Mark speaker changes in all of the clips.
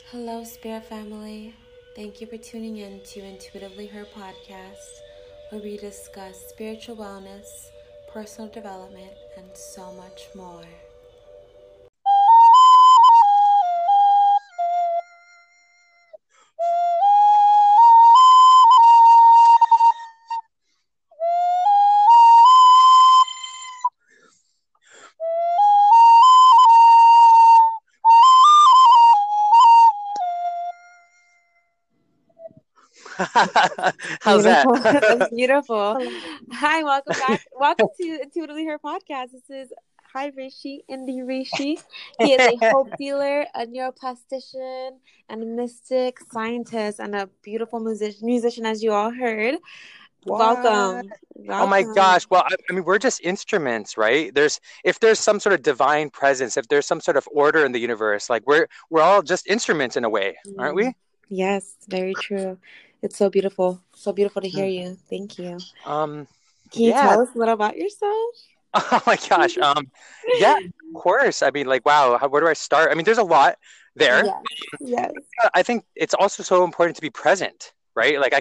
Speaker 1: Hello, Spirit Family. Thank you for tuning in to Intuitively Her podcast, where we discuss spiritual wellness, personal development, and so much more.
Speaker 2: How's that?
Speaker 1: Beautiful. That's beautiful. Hi, welcome back. Welcome to Intuitively Her podcast. This is Rishi, Indy Rishi. He is a hope dealer, a neuroplastician, and a mystic scientist, and a beautiful musician, as you all heard. Welcome.
Speaker 2: Oh my gosh. Well, I mean, we're just instruments, right? If there's some sort of divine presence, if there's some sort of order in the universe, like we're all just instruments in a way, aren't we?
Speaker 1: Yes, very true. It's so beautiful. So beautiful to hear you. Thank you. Can you tell us a little about yourself?
Speaker 2: Oh my gosh. Yeah, of course. I mean, like, wow, where do I start? I mean, there's a lot there.
Speaker 1: Yes.
Speaker 2: I think it's also so important to be present, right? Like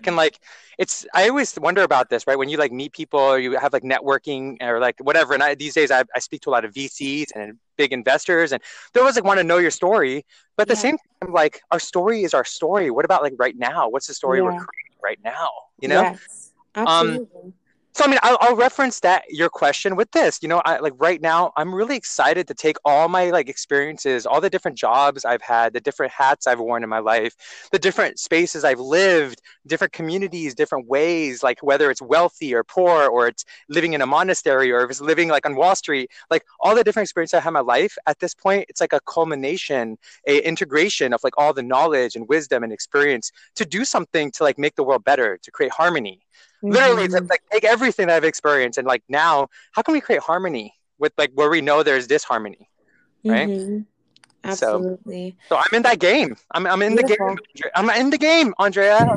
Speaker 2: I always wonder about this, right? When you like meet people or you have like networking or like whatever. And these days I speak to a lot of VCs and big investors, and they always like want to know your story. But at the same time, like our story is our story. What about like right now? What's the story we're creating right now? You know?
Speaker 1: Yes, absolutely.
Speaker 2: So, I mean, I'll reference your question with this. I like right now, I'm really excited to take all my like experiences, all the different jobs I've had, the different hats I've worn in my life, the different spaces I've lived, different communities, different ways, like whether it's wealthy or poor, or it's living in a monastery, or if it's living like on Wall Street, like all the different experiences I have in my life. At this point, it's like a culmination, a integration of like all the knowledge and wisdom and experience to do something to like make the world better, to create harmony. Literally, it's like take everything that I've experienced and like now, how can we create harmony with like where we know there's disharmony, right?
Speaker 1: Absolutely.
Speaker 2: So I'm in that game. I'm in the game. I'm in the game, Andrea.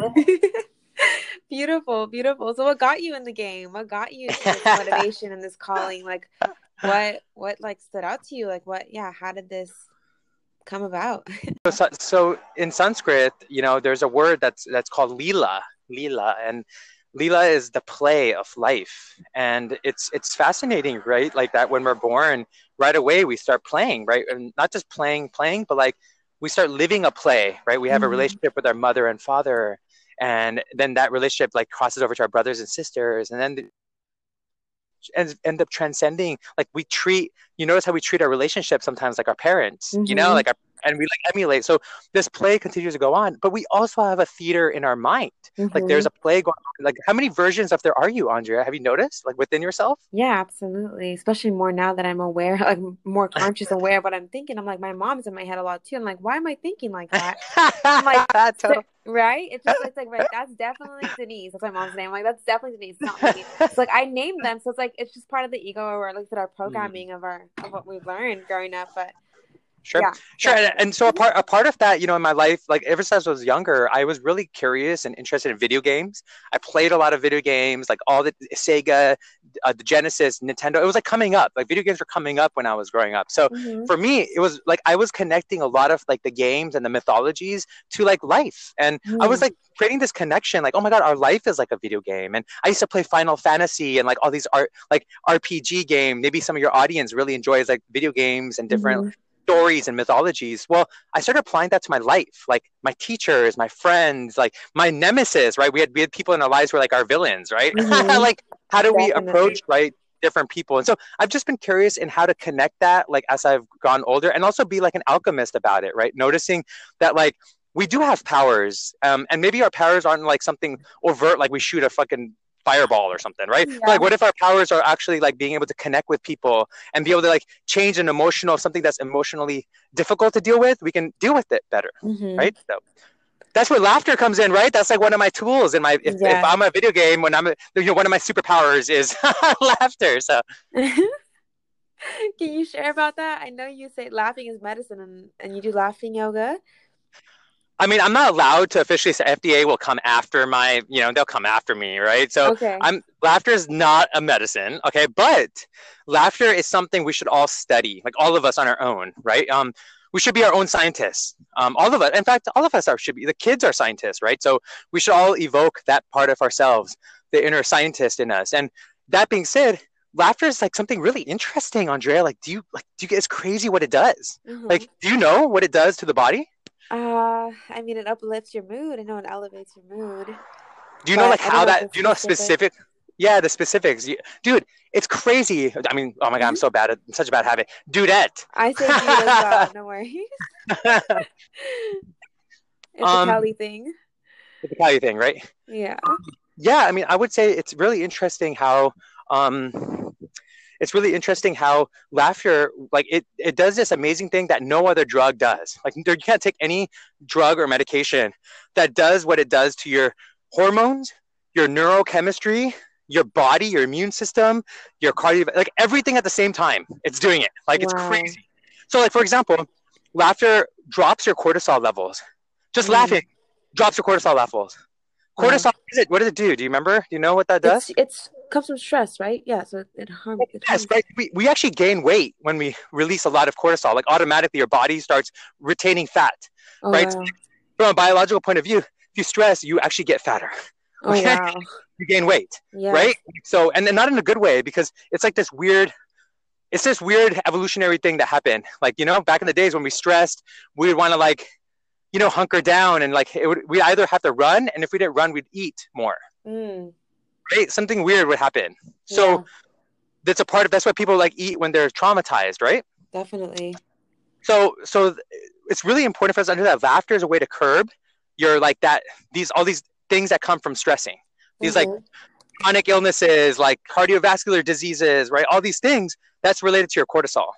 Speaker 1: Beautiful. So what got you in the game? What got you to this motivation and this calling? Like what like stood out to you? Like how did this come about?
Speaker 2: So in Sanskrit, there's a word that's called lila, and Lila is the play of life. And it's fascinating, right? Like that when we're born, right away we start playing, right? And not just playing, but like we start living a play, right? We have a relationship with our mother and father, and then that relationship like crosses over to our brothers and sisters, and then end up transcending. Like you notice how we treat our relationships sometimes like our parents, and we like emulate. So this play continues to go on, but we also have a theater in our mind. Like there's a play going on. Like how many versions of there are you, Andrea? Have you noticed like within yourself?
Speaker 1: Yeah, absolutely. Especially more now that I'm aware, like more conscious, aware of what I'm thinking. I'm like, my mom's in my head a lot too. I'm like, why am I thinking like that? I'm like, right? It's like, right, that's definitely Denise. That's my mom's name. I'm like, that's definitely Denise. It's not me. It's like I named them, so it's like it's just part of the ego, or like our programming of what we've learned growing up. But
Speaker 2: Sure. And so a part of that, in my life, like ever since I was younger, I was really curious and interested in video games. I played a lot of video games, like all the Sega, the Genesis, Nintendo. It was like coming up, like video games were coming up when I was growing up. So for me, it was like I was connecting a lot of like the games and the mythologies to like life. And I was like creating this connection, like, oh my God, our life is like a video game. And I used to play Final Fantasy and like all these RPG game. Maybe some of your audience really enjoys like video games and different stories and mythologies. Well, I started applying that to my life, like my teachers, my friends, like my nemesis, right? We had people in our lives who were like our villains, right? Like how do we approach, right, different people? And so I've just been curious in how to connect that, like as I've gone older, and also be like an alchemist about it, right? Noticing that like we do have powers, and maybe our powers aren't like something overt, like we shoot a fucking fireball or something, right? But like what if our powers are actually like being able to connect with people and be able to like change something that's emotionally difficult to deal with? We can deal with it better, right? So that's where laughter comes in, right? That's like one of my tools in if I'm a video game, when I'm one of my superpowers is laughter. So
Speaker 1: can you share about that? I know you say laughing is medicine, and you do laughing yoga.
Speaker 2: I mean, I'm not allowed to officially say FDA will come after they'll come after me, right? So laughter is not a medicine, okay? But laughter is something we should all study, like all of us on our own, right? we should be our own scientists. All of us, in fact, all of us should be. The kids are scientists, right? So we should all evoke that part of ourselves, the inner scientist in us. And that being said, laughter is like something really interesting, Andrea. Like, do you get, it's crazy what it does? Like, do you know what it does to the body?
Speaker 1: I mean, it uplifts your mood. I know it elevates your mood.
Speaker 2: Do you know like how that? Do you know specific? Yeah, the specifics, dude. It's crazy. I mean, oh my god, I'm so bad at such a bad habit. Dudette.
Speaker 1: I say dude as well. No worries. It's a Cali thing.
Speaker 2: It's a Cali thing, right?
Speaker 1: Yeah.
Speaker 2: Yeah, I mean, I would say it's really interesting how laughter, like it does this amazing thing that no other drug does. Like you can't take any drug or medication that does what it does to your hormones, your neurochemistry, your body, your immune system, your cardio, like everything at the same time. It's doing it. Like it's crazy. So like, for example, laughter drops your cortisol levels. Just laughing drops your cortisol levels. Cortisol, what does it do? Do you remember? Do you know what that does?
Speaker 1: It's comes from stress, right? Yeah, so it harms.
Speaker 2: Yes, right. We actually gain weight when we release a lot of cortisol. Like automatically your body starts retaining fat, right? Wow. So from a biological point of view, if you stress, you actually get fatter. Okay? Oh, wow. You gain weight, right? So, and not in a good way, because it's like this weird evolutionary thing that happened. Like, you know, back in the days when we stressed, we would want to like, you know, hunker down and like we either have to run, and if we didn't run, we'd eat more. Right? Something weird would happen. So that's why people like eat when they're traumatized, right?
Speaker 1: Definitely.
Speaker 2: So it's really important for us to understand that laughter is a way to curb your like that all these things that come from stressing. These like chronic illnesses, like cardiovascular diseases, right? All these things that's related to your cortisol.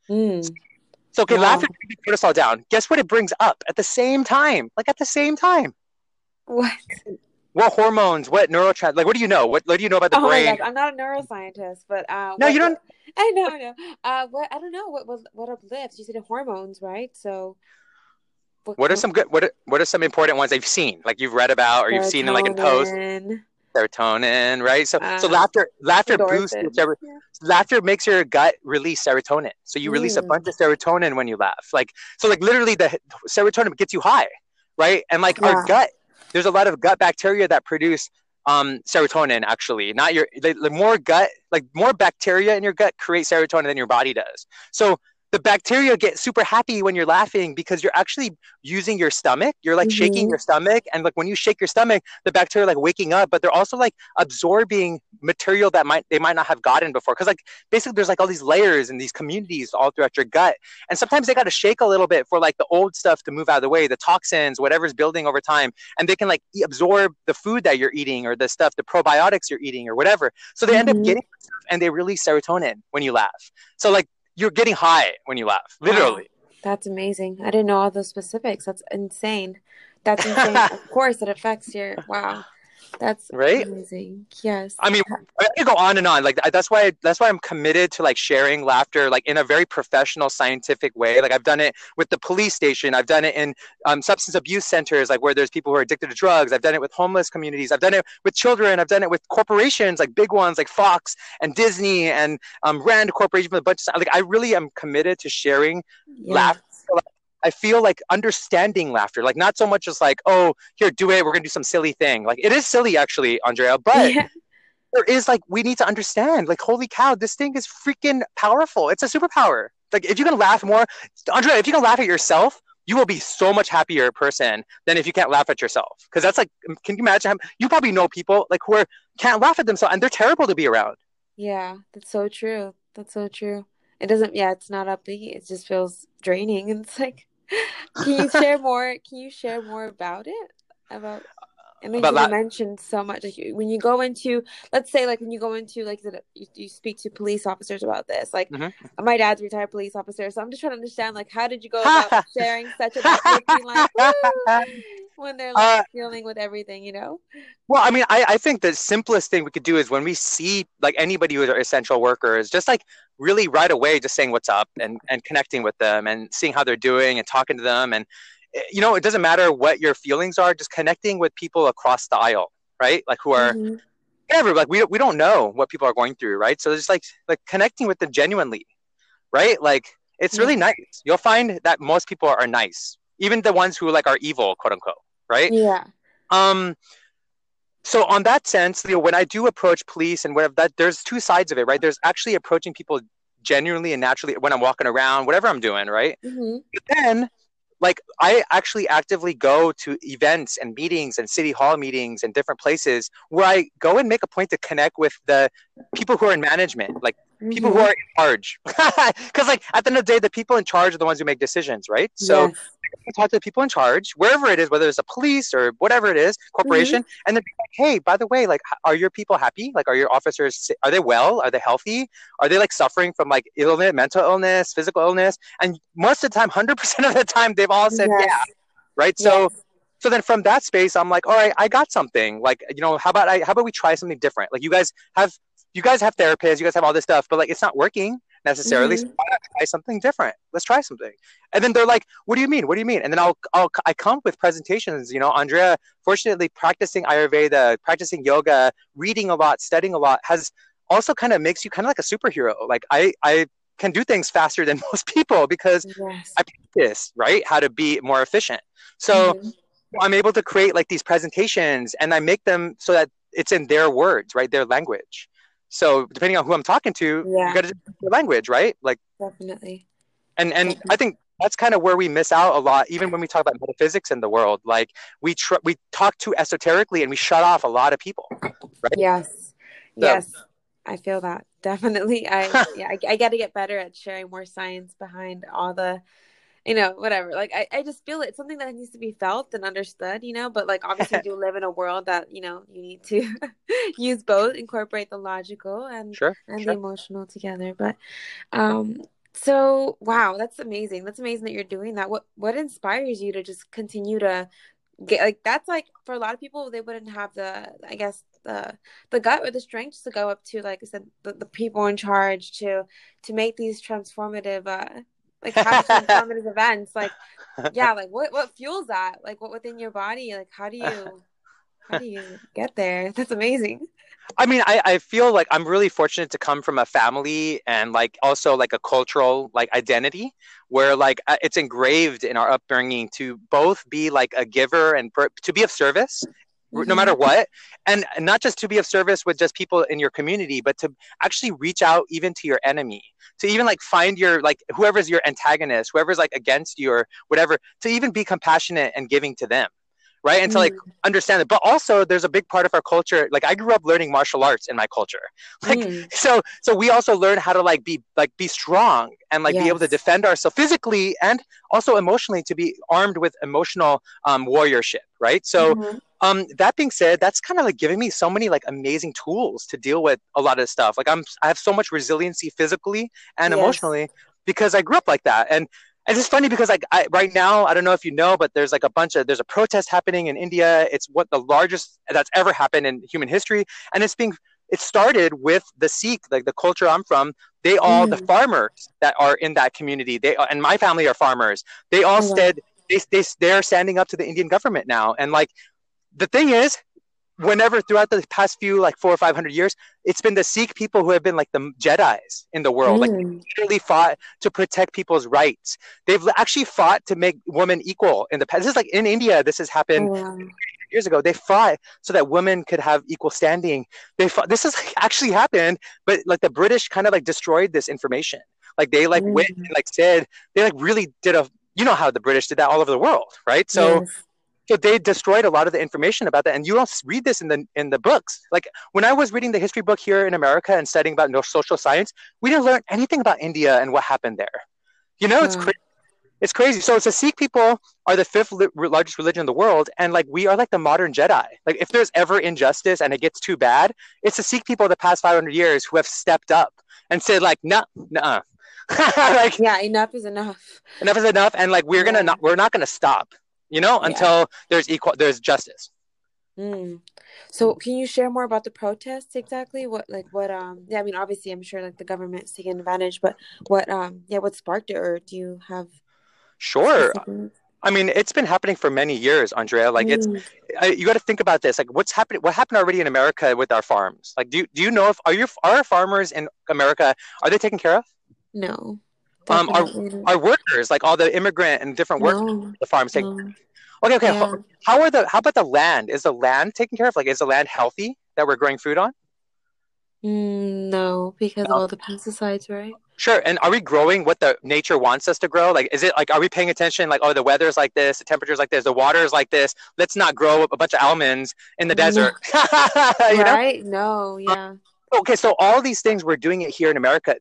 Speaker 2: So laughter brings cortisol down. Guess what it brings up at the same time? Like at the same time.
Speaker 1: What?
Speaker 2: What hormones? What neurotransmitters? Like, what do you know? What do you know about the brain?
Speaker 1: My gosh, I'm not a neuroscientist, but
Speaker 2: no, you don't.
Speaker 1: I know. I don't know what uplifts. You said hormones, right? So,
Speaker 2: what are some important ones you've seen, like you've read about or you've seen in like in posts? Serotonin, right? So laughter boosts laughter makes your gut release serotonin. So you release a bunch of serotonin when you laugh. Like literally the serotonin gets you high, right? And like our gut, there's a lot of gut bacteria that produce serotonin actually. Not more bacteria in your gut create serotonin than your body does. So the bacteria get super happy when you're laughing because you're actually using your stomach. You're like shaking your stomach. And like when you shake your stomach, the bacteria are like waking up, but they're also like absorbing material that they might not have gotten before. Cause like basically there's like all these layers and these communities all throughout your gut. And sometimes they got to shake a little bit for like the old stuff to move out of the way, the toxins, whatever's building over time. And they can like absorb the food that you're eating or the probiotics you're eating or whatever. So they end up getting stuff and they release serotonin when you laugh. So like, you're getting high when you laugh, literally.
Speaker 1: Wow. That's amazing. I didn't know all those specifics. That's insane. Of course, it affects your, wow. That's amazing. Yes.
Speaker 2: I mean, I can go on and on. Like that's why I'm committed to like sharing laughter, like in a very professional, scientific way. Like I've done it with the police station. I've done it in substance abuse centers, like where there's people who are addicted to drugs. I've done it with homeless communities. I've done it with children. I've done it with corporations, like big ones, like Fox and Disney and Rand Corporation, with a bunch of like. I really am committed to sharing laughter. I feel like understanding laughter, like not so much as like, oh, here, do it. We're going to do some silly thing. Like it is silly actually, Andrea, but there is like, we need to understand like, holy cow, this thing is freaking powerful. It's a superpower. Like if you can laugh more, Andrea, if you can laugh at yourself, you will be so much happier person than if you can't laugh at yourself. Cause that's like, can you imagine you probably know people like who can't laugh at themselves and they're terrible to be around.
Speaker 1: Yeah, that's so true. That's so true. It doesn't, it's not upbeat. It just feels draining. And it's like, Can you share more about it? I mean, you mentioned so much. Like when you go into, let's say, like when you go into, like you speak to police officers about this. Like my dad's a retired police officer, so I'm just trying to understand, like, how did you go about sharing such an uplifting, like, when they're like dealing with everything, you know?
Speaker 2: Well, I mean, I think the simplest thing we could do is when we see like anybody who's an essential worker is just like really right away, just saying what's up and connecting with them and seeing how they're doing and talking to them. And you know, it doesn't matter what your feelings are, just connecting with people across the aisle, right? Like who are whatever, like we don't know what people are going through, right? So it's like connecting with them genuinely, right? Like It's really
Speaker 1: Yeah.
Speaker 2: nice. You'll find that most people are nice, even the ones who like are evil, quote unquote, right?
Speaker 1: Yeah.
Speaker 2: Um, so on that sense, when I do approach police and whatever, that there's two sides of it, right? There's actually approaching people genuinely and naturally when I'm walking around, whatever I'm doing, right?
Speaker 1: Mm-hmm.
Speaker 2: But then, like, I actually actively go to events and meetings and city hall meetings and different places where I go and make a point to connect with the people who are in management, like people who
Speaker 1: Mm-hmm.
Speaker 2: are in charge. Because, like, at the end of the day, the people in charge are the ones who make decisions, right? So
Speaker 1: Yes.
Speaker 2: talk to the people in charge, wherever it is, whether it's a police or whatever it is,
Speaker 1: Mm-hmm.
Speaker 2: corporation, and then be like, hey, by the way, like, are your people happy? Like, are your officers, are they well? Are they healthy? Are they like suffering from like illness, mental illness, physical illness? And most of the time, 100% of the time, they've all said, yeah,
Speaker 1: Yes.
Speaker 2: right? So,
Speaker 1: Yes.
Speaker 2: so then from that space, I'm like, all right, I got something. Like, how about we try something different? Like, you guys have therapists, you guys have all this stuff, but like, it's not working necessarily. So
Speaker 1: Mm-hmm.
Speaker 2: why not try something different? Let's try something. And then they're like, what do you mean? What do you mean? And then I come with presentations, Andrea, fortunately practicing Ayurveda, practicing yoga, reading a lot, studying a lot has also kind of makes you kind of like a superhero. Like I can do things faster than most people because
Speaker 1: Yes.
Speaker 2: I practice, right? How to be more efficient. So
Speaker 1: Mm-hmm.
Speaker 2: I'm able to create like these presentations and I make them so that it's in their words, right? Their language. So depending on who I'm talking to, you
Speaker 1: Yeah.
Speaker 2: got to their language, right? Like,
Speaker 1: Definitely.
Speaker 2: and I
Speaker 1: Definitely.
Speaker 2: think that's kind of where we miss out a lot, even when we talk about metaphysics in the world. Like we talk too esoterically and we shut off a lot of people, right?
Speaker 1: Yes.
Speaker 2: So
Speaker 1: Yes. I feel that. Definitely. I got to get better at sharing more science behind all the, whatever. Like, I just feel it's something that needs to be felt and understood, but like, obviously we do live in a world that, you need to use both, incorporate the logical
Speaker 2: sure,
Speaker 1: and the
Speaker 2: sure.
Speaker 1: emotional together. But, um, so wow, that's amazing. That's amazing that you're doing that. What inspires you to just continue to get like that's like for a lot of people they wouldn't have the I guess the gut or the strength to go up to like I said the people in charge to make these transformative like have these transformative events like yeah like what fuels that like what within your body like how do you get there? That's amazing.
Speaker 2: I mean, I feel like I'm really fortunate to come from a family and like also like a cultural like identity where like it's engraved in our upbringing to both be like a giver and to be of service no matter
Speaker 1: Mm-hmm.
Speaker 2: what, and not just to be of service with just people in your community, but to actually reach out even to your enemy, to even like find your like whoever's your antagonist, whoever's like against you or whatever, to even be compassionate and giving to them, right? And to like
Speaker 1: Mm-hmm.
Speaker 2: understand it. But also there's a big part of our culture. Like I grew up learning martial arts in my culture. Like
Speaker 1: Mm.
Speaker 2: so we also learn how to be strong and like be able to
Speaker 1: Yes.
Speaker 2: defend ourselves physically and also emotionally to be armed with emotional warriorship, right? So
Speaker 1: Mm-hmm.
Speaker 2: that being said, that's kind of like giving me so many like amazing tools to deal with a lot of stuff. Like I have so much resiliency physically and
Speaker 1: Yes.
Speaker 2: emotionally because I grew up like that. And it's just funny because like right now, I don't know if you know, but there's like there's a protest happening in India. It's what the largest that's ever happened in human history. And it started with the Sikh, like the culture I'm from. The
Speaker 1: Mm.
Speaker 2: farmers that are in that community, and my family are farmers. They all
Speaker 1: Oh wow.
Speaker 2: said, they're standing up to the Indian government now. And like, the thing is, whenever throughout the past few like 400 or 500 years, it's been the Sikh people who have been like the Jedi's in the world. Like they
Speaker 1: Mm.
Speaker 2: literally fought to protect people's rights. They've actually fought to make women equal in the past. This is like in India. This has
Speaker 1: Oh
Speaker 2: happened
Speaker 1: wow.
Speaker 2: years ago. They fought so that women could have equal standing. They fought. This has actually happened, but like the British kind of like destroyed this information. Like they like went
Speaker 1: Mm.
Speaker 2: and like said they like really did a how the British did that all over the world, right?
Speaker 1: Yes.
Speaker 2: So they destroyed a lot of the information about that, and you don't read this in the books. Like when I was reading the history book here in America and studying about social science, we didn't learn anything about India and what happened there. It's
Speaker 1: Wow.
Speaker 2: crazy. It's crazy. So it's the Sikh people are the fifth largest religion in the world, and like we are like the modern Jedi. Like if there's ever injustice and it gets too bad, it's the Sikh people of the past 500 years who have stepped up and said like, nah, nah, like
Speaker 1: Yeah, enough is enough.
Speaker 2: enough is enough, and like
Speaker 1: Yeah.
Speaker 2: we're not gonna stop,
Speaker 1: Yeah.
Speaker 2: until there's justice.
Speaker 1: Mm. So can you share more about the protests exactly? Yeah, I mean obviously I'm sure like the government's taking advantage, but what sparked it or do you have
Speaker 2: Sure.
Speaker 1: specific
Speaker 2: I mean, it's been happening for many years, Andrea. Like
Speaker 1: mm.
Speaker 2: you got to think about this. Like what's happening? What happened already in America with our farms? Like, do you know if are our farmers in America, are they taken care of?
Speaker 1: No.
Speaker 2: Our
Speaker 1: Definitely.
Speaker 2: workers, like all the immigrant and different workers,
Speaker 1: No.
Speaker 2: the farms take.
Speaker 1: No.
Speaker 2: Okay, okay.
Speaker 1: Yeah.
Speaker 2: How about the land? Is the land taken care of? Like, is the land healthy that we're growing food on?
Speaker 1: No, because of
Speaker 2: No.
Speaker 1: all the pesticides, right?
Speaker 2: Sure. And are we growing what the nature wants us to grow? Like, is it like, are we paying attention? Like, oh, the weather's like this, the temperature's like this, the water's like this. Let's not grow a bunch of almonds in the
Speaker 1: No.
Speaker 2: desert. You know?
Speaker 1: Right? No, yeah.
Speaker 2: Okay, so all these things we're doing it here in America.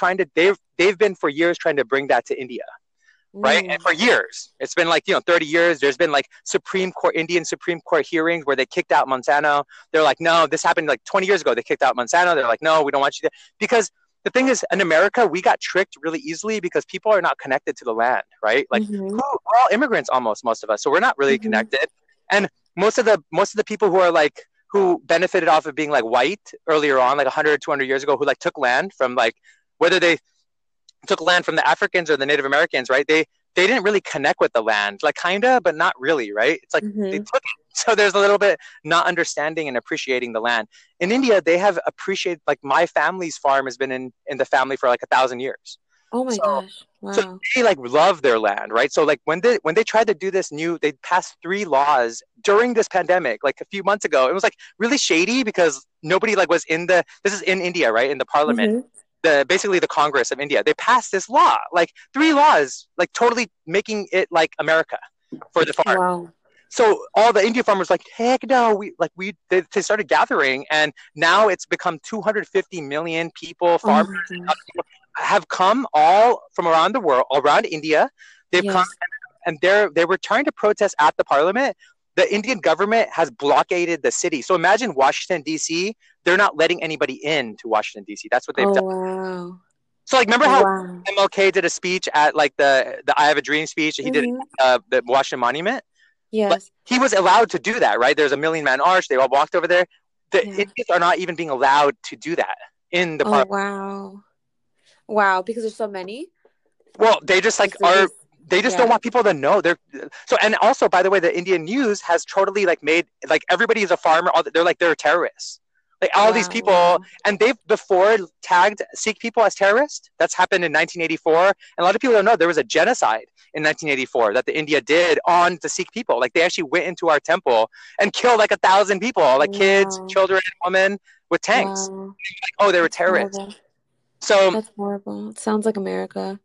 Speaker 2: They've been for years trying to bring that to India, right? And
Speaker 1: Mm.
Speaker 2: for years, it's been like 30 years. There's been like Indian Supreme Court hearings where they kicked out Monsanto. They're like, no, this happened like 20 years ago. They kicked out Monsanto. They're like, no, we don't want you to, because the thing is, in America, we got tricked really easily because people are not connected to the land, right? Like,
Speaker 1: Mm-hmm.
Speaker 2: we're all immigrants almost, most of us, so we're not really
Speaker 1: Mm-hmm.
Speaker 2: connected. And most of the people who are like who benefited off of being like white earlier on, like 100, 200 years ago, who like took land from like whether they took land from the Africans or the Native Americans, right? They didn't really connect with the land, like kinda, but not really, right? It's like they
Speaker 1: Mm-hmm.
Speaker 2: took it. So there's a little bit not understanding and appreciating the land. In India, they have appreciated, like my family's farm has been in the family for like 1,000 years.
Speaker 1: Oh my
Speaker 2: So
Speaker 1: gosh.
Speaker 2: so
Speaker 1: Wow.
Speaker 2: they like love their land, right? So like when they tried to do this they passed three laws during this pandemic, like a few months ago. It was like really shady because nobody like was in the this is in India, right? In the parliament,
Speaker 1: Mm-hmm.
Speaker 2: basically the Congress of India. They passed this law, like three laws, like totally making it like America for the farm.
Speaker 1: Wow.
Speaker 2: So all the India farmers like, heck no, they started gathering, and now it's become 250 million people,
Speaker 1: Oh
Speaker 2: farmers
Speaker 1: my gosh.
Speaker 2: have come all from around the world, around India. They've come
Speaker 1: Yes.
Speaker 2: and they were trying to protest at the parliament. The Indian government has blockaded the city. So imagine Washington D.C. They're not letting anybody in to Washington D.C. That's what they've
Speaker 1: Oh
Speaker 2: done.
Speaker 1: wow.
Speaker 2: So like, remember how
Speaker 1: Wow.
Speaker 2: MLK did a speech at like the I Have a Dream speech? He did
Speaker 1: Mm-hmm.
Speaker 2: the Washington Monument. Like,
Speaker 1: Yes.
Speaker 2: he was allowed to do that, right? There's a Million Man Arch. They all walked over there. The
Speaker 1: Yeah.
Speaker 2: Indians are not even being allowed to do that in the
Speaker 1: Oh
Speaker 2: parliament.
Speaker 1: wow. Wow. Because there's so many.
Speaker 2: Well, they just like
Speaker 1: This
Speaker 2: they just
Speaker 1: yeah.
Speaker 2: don't want people to know. And also, by the way, the Indian news has totally like made like everybody is a farmer. They're terrorists. Like all these
Speaker 1: Wow.
Speaker 2: people,
Speaker 1: Wow.
Speaker 2: and they've before tagged Sikh people as terrorists. That's happened in 1984, and a lot of people don't know there was a genocide in 1984 that the India did on the Sikh people. Like they actually went into our temple and killed like 1,000 people, like kids,
Speaker 1: Wow.
Speaker 2: children, women, with tanks.
Speaker 1: Wow.
Speaker 2: Oh, they were
Speaker 1: That's
Speaker 2: terrorists.
Speaker 1: horrible.
Speaker 2: So
Speaker 1: That's horrible. It sounds like America.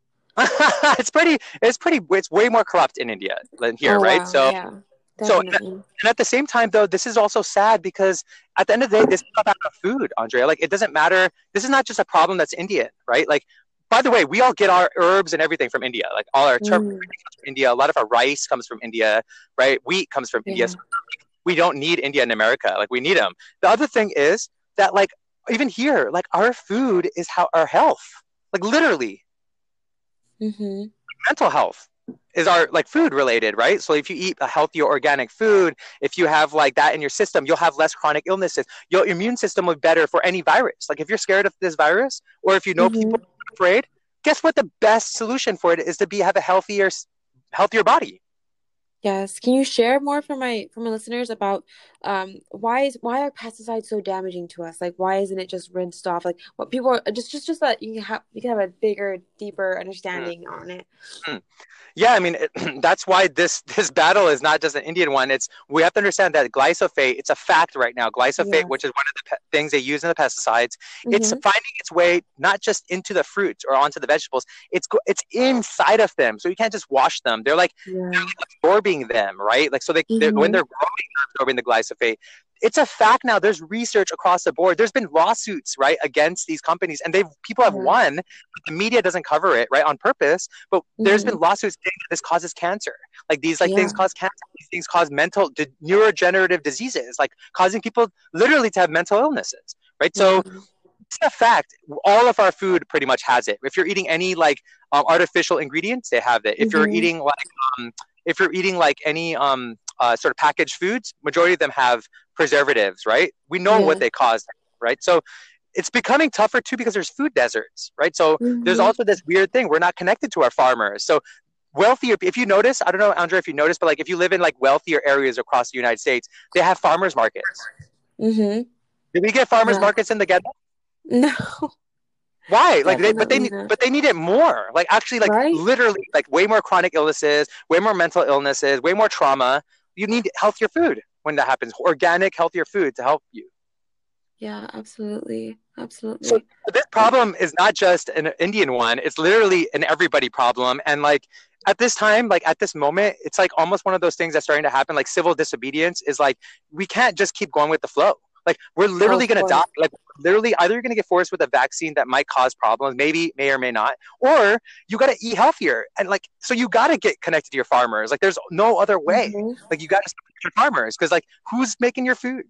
Speaker 2: it's way more corrupt in India than here,
Speaker 1: Oh
Speaker 2: right?
Speaker 1: wow.
Speaker 2: So
Speaker 1: Yeah.
Speaker 2: so
Speaker 1: Definitely.
Speaker 2: and at the same time though, this is also sad because at the end of the day, this is about food, Andrea. Like it doesn't matter. This is not just a problem that's Indian, right? Like, by the way, we all get our herbs and everything from India. Like all our turmeric
Speaker 1: Mm.
Speaker 2: comes from India. A lot of our rice comes from India, right? Wheat comes from India.
Speaker 1: Yeah.
Speaker 2: So we don't need India in America. Like we need them. The other thing is that like even here, like our food is how our health. Like literally,
Speaker 1: Mm-hmm.
Speaker 2: mental health is our like food related, right? So if you eat a healthier organic food, if you have like that in your system, you'll have less chronic illnesses. Your immune system will be better for any virus. Like if you're scared of this virus, or if you know people
Speaker 1: Mm-hmm.
Speaker 2: are afraid, guess what? The best solution for it is to have a healthier body.
Speaker 1: Yes. Can you share more for my listeners about why are pesticides so damaging to us? Like why isn't it just rinsed off? Like what people are just that you can have a bigger, deeper
Speaker 2: Mm.
Speaker 1: understanding on it.
Speaker 2: Mm. Yeah, I mean that's why this battle is not just an Indian one. We have to understand that glyphosate. It's a fact right now. Glyphosate,
Speaker 1: Yes.
Speaker 2: which is one of the things they use in the pesticides, it's
Speaker 1: Mm-hmm.
Speaker 2: finding its way not just into the fruits or onto the vegetables. It's inside of them, so you can't just wash them. They're like
Speaker 1: Yeah.
Speaker 2: absorbing them, right? Like so when
Speaker 1: Mm-hmm.
Speaker 2: they're growing, they're absorbing the glyphosate. It's a fact now. There's research across the board. There's been lawsuits, right, against these companies, and people have
Speaker 1: Yeah.
Speaker 2: won. But the media doesn't cover it, right, on purpose. But there's
Speaker 1: Mm-hmm.
Speaker 2: been lawsuits saying that this causes cancer. Like these, like
Speaker 1: Yeah.
Speaker 2: things cause cancer. These things cause neurodegenerative diseases, like causing people literally to have mental illnesses, right? So
Speaker 1: Wow.
Speaker 2: it's a fact. All of our food pretty much has it. If you're eating any like artificial ingredients, they have it. If you're
Speaker 1: Mm-hmm.
Speaker 2: eating like any sort of packaged foods, majority of them have preservatives, right? We know what
Speaker 1: Yeah.
Speaker 2: they cause, right? So it's becoming tougher too because there's food deserts, right? So there's
Speaker 1: Mm-hmm.
Speaker 2: also this weird thing. We're not connected to our farmers. So wealthier, if you notice, I don't know, Andrea, if you notice, but like if you live in like wealthier areas across the United States, they have farmers markets.
Speaker 1: Mm-hmm.
Speaker 2: Did we get farmers
Speaker 1: Yeah.
Speaker 2: markets in the ghetto?
Speaker 1: No.
Speaker 2: Why? Like
Speaker 1: Definitely not.
Speaker 2: but they need it more. Like actually, like
Speaker 1: Right?
Speaker 2: literally, like way more chronic illnesses, way more mental illnesses, way more trauma. You need healthier food when that happens. Organic, healthier food to help you.
Speaker 1: Yeah, absolutely.
Speaker 2: So
Speaker 1: Absolutely.
Speaker 2: this problem is not just an Indian one. It's literally an everybody problem. And like at this time, like at this moment, it's like almost one of those things that's starting to happen. Like civil disobedience is like we can't just keep going with the flow. Like we're
Speaker 1: Oh,
Speaker 2: literally
Speaker 1: of
Speaker 2: gonna die.
Speaker 1: course.
Speaker 2: Like literally, either you're gonna get forced with a vaccine that might cause problems, maybe may or may not, or you gotta eat healthier. And like so, you gotta get connected to your farmers. Like there's no other way.
Speaker 1: Hmm.
Speaker 2: Like you gotta support your farmers because like who's making your food?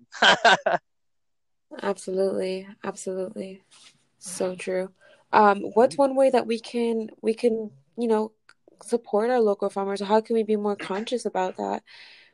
Speaker 1: Absolutely. Absolutely. So true. What's one way that we can, support our local farmers? How can we be more conscious about that?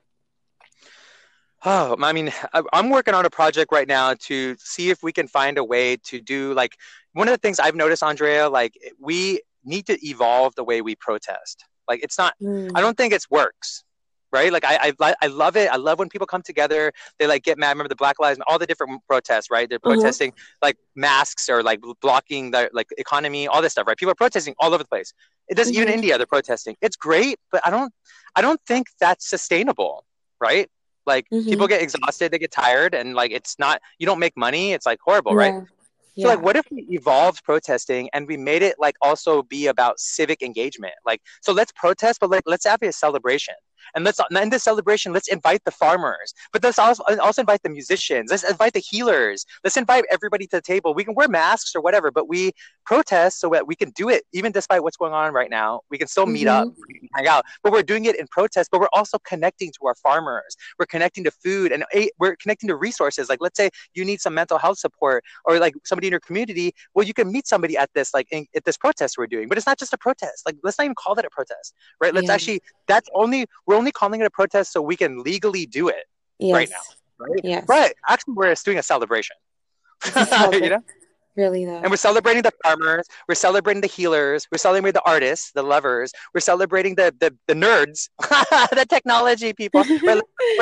Speaker 2: Oh, I mean, I'm working on a project right now to see if we can find a way to do like one of the things I've noticed, Andrea, like we need to evolve the way we protest. Like it's not, I
Speaker 1: Mm.
Speaker 2: don't think it's works, right? Like I love it. I love when people come together. They like get mad. Remember the Black Lives, all the different protests, right? They're
Speaker 1: Uh-huh.
Speaker 2: protesting like masks or like blocking the like economy, all this stuff, right? People are protesting all over the place. It does even
Speaker 1: Hmm.
Speaker 2: India. They're protesting. It's great, but I don't think that's sustainable, right? Like people
Speaker 1: Hmm.
Speaker 2: get exhausted, they get tired, and like it's not, you don't make money. It's like horrible, right?
Speaker 1: Yeah.
Speaker 2: So like
Speaker 1: Yeah.
Speaker 2: what if we evolved protesting and we made it like also be about civic engagement? Like so let's protest, but like let's have a celebration. And let's in this celebration, let's invite the farmers, but let's also invite the musicians. Let's invite the healers. Let's invite everybody to the table. We can wear masks or whatever, but we protest so that we can do it even despite what's going on right now. We can still meet up,
Speaker 1: Hmm.
Speaker 2: we can hang out, but we're doing it in protest. But we're also connecting to our farmers. We're connecting to food, and we're connecting to resources. Like let's say you need some mental health support or like somebody in your community, well, you can meet somebody at this at this protest we're doing. But it's not just a protest. Like let's not even call it a protest, right? Let's
Speaker 1: Yeah.
Speaker 2: actually that's only we're only calling it a protest so we can legally do it right now,
Speaker 1: Yes.
Speaker 2: right?
Speaker 1: Yes.
Speaker 2: But actually, we're doing a celebration,
Speaker 1: It's a
Speaker 2: you
Speaker 1: celebration.
Speaker 2: know.
Speaker 1: Really
Speaker 2: And
Speaker 1: though.
Speaker 2: we're celebrating the farmers, we're celebrating the healers, we're celebrating the artists, the lovers, we're celebrating the nerds, the technology people. Right?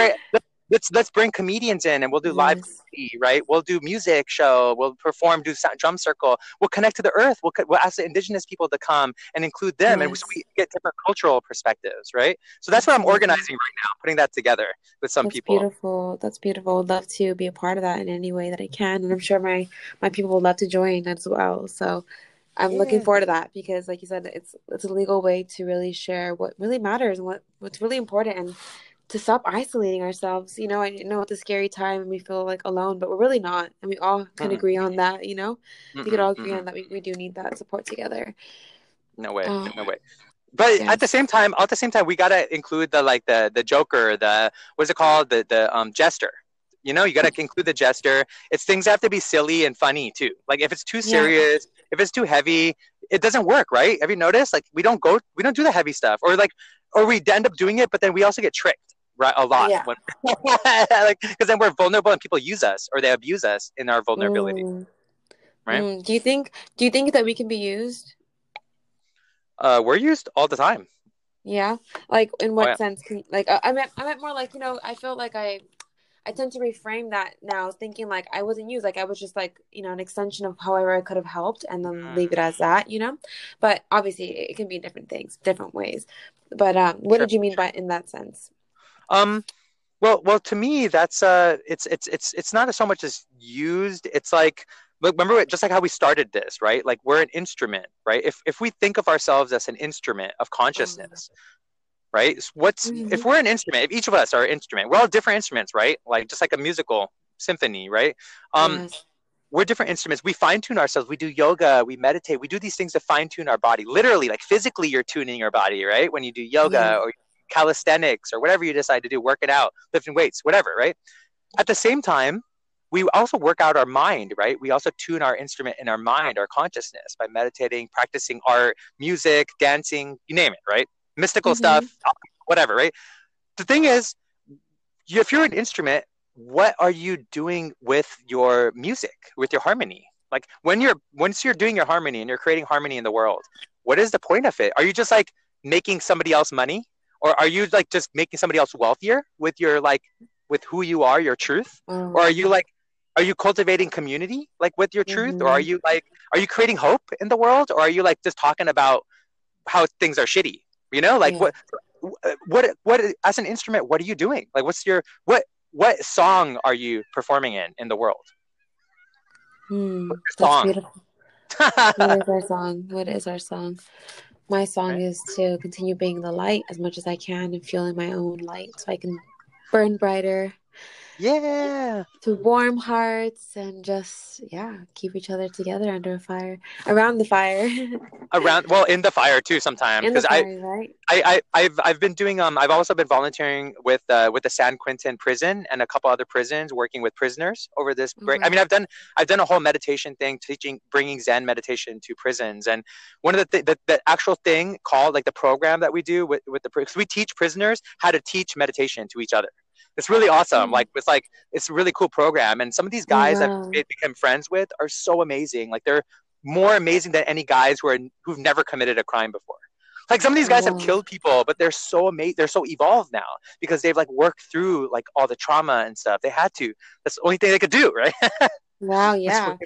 Speaker 2: Let's bring comedians in and we'll do live
Speaker 1: Yes.
Speaker 2: comedy, right? We'll do music show, we'll perform, do drum circle, we'll connect to the earth, we'll ask the indigenous people to come and include them, and so
Speaker 1: Yes.
Speaker 2: we get different cultural perspectives, right? So that's what I'm
Speaker 1: Absolutely.
Speaker 2: organizing right now, putting that together with some
Speaker 1: That's
Speaker 2: people.
Speaker 1: beautiful. That's beautiful. I'd love to be a part of that in any way that I can. And I'm sure my people would love to join as well. So I'm looking
Speaker 2: Yeah.
Speaker 1: forward to that because like you said, it's a legal way to really share what really matters and what's really important and to stop isolating ourselves. I know it's a scary time and we feel like alone, but we're really not. And we all can
Speaker 2: Mm-mm,
Speaker 1: agree on that. We could
Speaker 2: mm-mm,
Speaker 1: all agree
Speaker 2: mm-mm.
Speaker 1: on that we do need that support together.
Speaker 2: No way,
Speaker 1: Oh,
Speaker 2: no way. But
Speaker 1: yes.
Speaker 2: at the same time, we gotta include the like the Joker, the what's it called, the jester. You know, you gotta include the jester. It's things have to be silly and funny too. Like if it's too
Speaker 1: Yeah.
Speaker 2: serious, if it's too heavy, it doesn't work, right? Have you noticed? Like we don't do the heavy stuff, or like, or we end up doing it, but then we also get tricked, right? A lot
Speaker 1: Yeah.
Speaker 2: when like because then we're vulnerable and people use us or they abuse us in our vulnerability,
Speaker 1: Mm.
Speaker 2: right?
Speaker 1: Mm. Do you think that we can be used?
Speaker 2: We're used all the time.
Speaker 1: Yeah. Like in
Speaker 2: Oh
Speaker 1: what
Speaker 2: yeah.
Speaker 1: sense like I meant more like, I feel like I tend to reframe that now thinking like I wasn't used, like I was just like, an extension of however I could have helped and then leave it as that. But obviously it can be different things, different ways. But what
Speaker 2: Sure.
Speaker 1: did you mean by in that sense?
Speaker 2: Um, well, to me, that's it's not so much as used. It's like, look, remember, just like how we started this, right? Like we're an instrument, right? If we think of ourselves as an instrument of
Speaker 1: Oh.
Speaker 2: consciousness, right? What's
Speaker 1: Hmm.
Speaker 2: if we're an instrument? If each of us are an instrument, we're all different instruments, right? Like just like a musical symphony, right? Um,
Speaker 1: Yes.
Speaker 2: we're different instruments. We fine tune ourselves. We do yoga. We meditate. We do these things to fine tune our body. Literally, like physically, you're tuning your body, right? When you do yoga
Speaker 1: Yeah.
Speaker 2: or calisthenics or whatever you decide to do, working out, lifting weights, whatever, right? At the same time, we also work out our mind, right? We also tune our instrument in our mind, our consciousness by meditating, practicing art, music, dancing, you name it, right? Mystical
Speaker 1: Hmm.
Speaker 2: stuff, whatever, right? The thing is, if you're an instrument, what are you doing with your music, with your harmony? Like once you're doing your harmony and you're creating harmony in the world, what is the point of it? Are you just like making somebody else money? Or are you like just making somebody else wealthier with your like with who you are, your truth? Or are
Speaker 1: Oh.
Speaker 2: you like are you cultivating community like with your truth, or
Speaker 1: Mm-hmm.
Speaker 2: are you creating hope in the world, or are you like just talking about how things are shitty? You know, like
Speaker 1: Yeah.
Speaker 2: what as an instrument, what are you doing? Like, what song are you performing in the world?
Speaker 1: Hmm.
Speaker 2: Your
Speaker 1: That's
Speaker 2: song.
Speaker 1: beautiful. What is our song? What is our song? My song
Speaker 2: Right?
Speaker 1: is to continue being the light as much as I can and fueling my own light so I can burn brighter
Speaker 2: Yeah.
Speaker 1: to warm hearts and just, yeah, keep each other together under a fire, around the fire,
Speaker 2: Around, well, in the fire too sometimes,
Speaker 1: in the
Speaker 2: because
Speaker 1: fire, right?
Speaker 2: I've been doing I've also been volunteering with the San Quentin prison and a couple other prisons, working with prisoners over this
Speaker 1: Oh,
Speaker 2: break. I mean,
Speaker 1: wow.
Speaker 2: I've done a whole meditation thing, teaching, bringing Zen meditation to prisons. And one of the actual thing called, like, the program that we do with the, because we teach prisoners how to teach meditation to each other. It's really awesome.
Speaker 1: Mm.
Speaker 2: Like it's a really cool program. And some of these
Speaker 1: Oh,
Speaker 2: guys that
Speaker 1: wow.
Speaker 2: we become friends with are so amazing. Like, they're more amazing than any guys who've never committed a crime before. Like, some of these
Speaker 1: Oh,
Speaker 2: guys have
Speaker 1: wow.
Speaker 2: killed people, but they're so amazing. They're so evolved now because they've like worked through like all the trauma and stuff. They had to. That's the only thing they could do, right?
Speaker 1: Wow,
Speaker 2: That's
Speaker 1: yeah.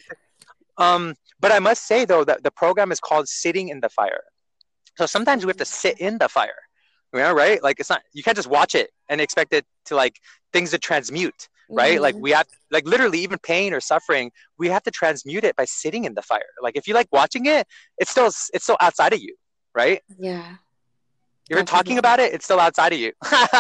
Speaker 2: but I must say though that the program is called Sitting in the Fire. So sometimes we have to sit in the fire. You know, right? Like, it's not, you can't just watch it and expect it to, like, things to transmute, right? Like,
Speaker 1: Mm-hmm.
Speaker 2: we have, like, literally, even pain or suffering, we have to transmute it by sitting in the fire. Like, if you like watching it, it's still outside of you, right?
Speaker 1: Yeah,
Speaker 2: If you're talking
Speaker 1: definitely.
Speaker 2: about it, it's still outside of you.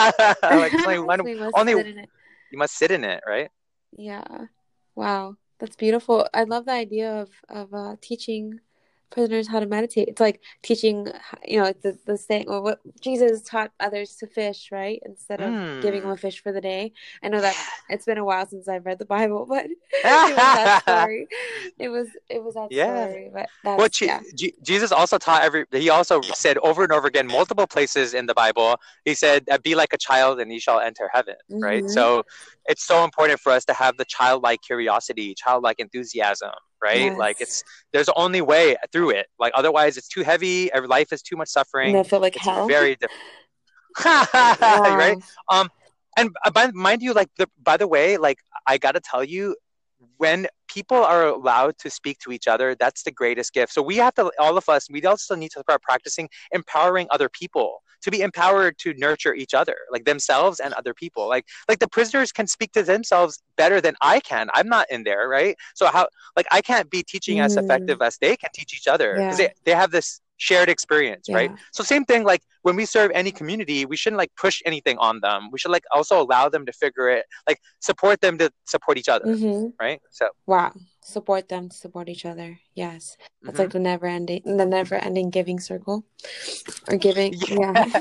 Speaker 2: Like, there's only one,
Speaker 1: We must
Speaker 2: only
Speaker 1: sit in it.
Speaker 2: you must sit in it, right?
Speaker 1: Yeah. Wow. That's beautiful. I love the idea of teaching prisoners how to meditate. It's like teaching, like the saying, or what Jesus taught others to fish, right? Instead of giving them
Speaker 2: Mm.
Speaker 1: a fish for the day. I know that
Speaker 2: Yeah.
Speaker 1: it's been a while since I've read the Bible, but it was that story. It was that
Speaker 2: Yeah.
Speaker 1: story. But
Speaker 2: Well,
Speaker 1: that's, yeah.
Speaker 2: Jesus also taught he also said over and over again, multiple places in the Bible, he said, be like a child and ye shall enter heaven, right?
Speaker 1: Mm-hmm.
Speaker 2: So it's so important for us to have the childlike curiosity, childlike enthusiasm, right? Like,
Speaker 1: Yes.
Speaker 2: there's the only way through it. Like, otherwise it's too heavy. Life is too much
Speaker 1: And
Speaker 2: suffering.
Speaker 1: I feel like
Speaker 2: It's
Speaker 1: hell.
Speaker 2: very difficult, right?
Speaker 1: Wow.
Speaker 2: Um, and mind you, like, by the way, like, I got to tell you, when people are allowed to speak to each other, that's the greatest gift. So we have to, all of us, we also need to start practicing empowering other people to be empowered to nurture each other, like themselves and other people. Like the prisoners can speak to themselves better than I can. I'm not in there, right? So how, like, I can't be teaching as
Speaker 1: Mm.
Speaker 2: effective as they can teach each other because
Speaker 1: Yeah.
Speaker 2: they have this shared experience, right?
Speaker 1: Yeah.
Speaker 2: So same thing, like, when we serve any community, we shouldn't like push anything on them. We should like also allow them to figure it, like, support them to support each other,
Speaker 1: Mm-hmm.
Speaker 2: right? So
Speaker 1: Wow. Support them to support each other. Yes. That's
Speaker 2: mm-hmm.
Speaker 1: like the never ending giving circle. Or giving, yeah.
Speaker 2: Yeah.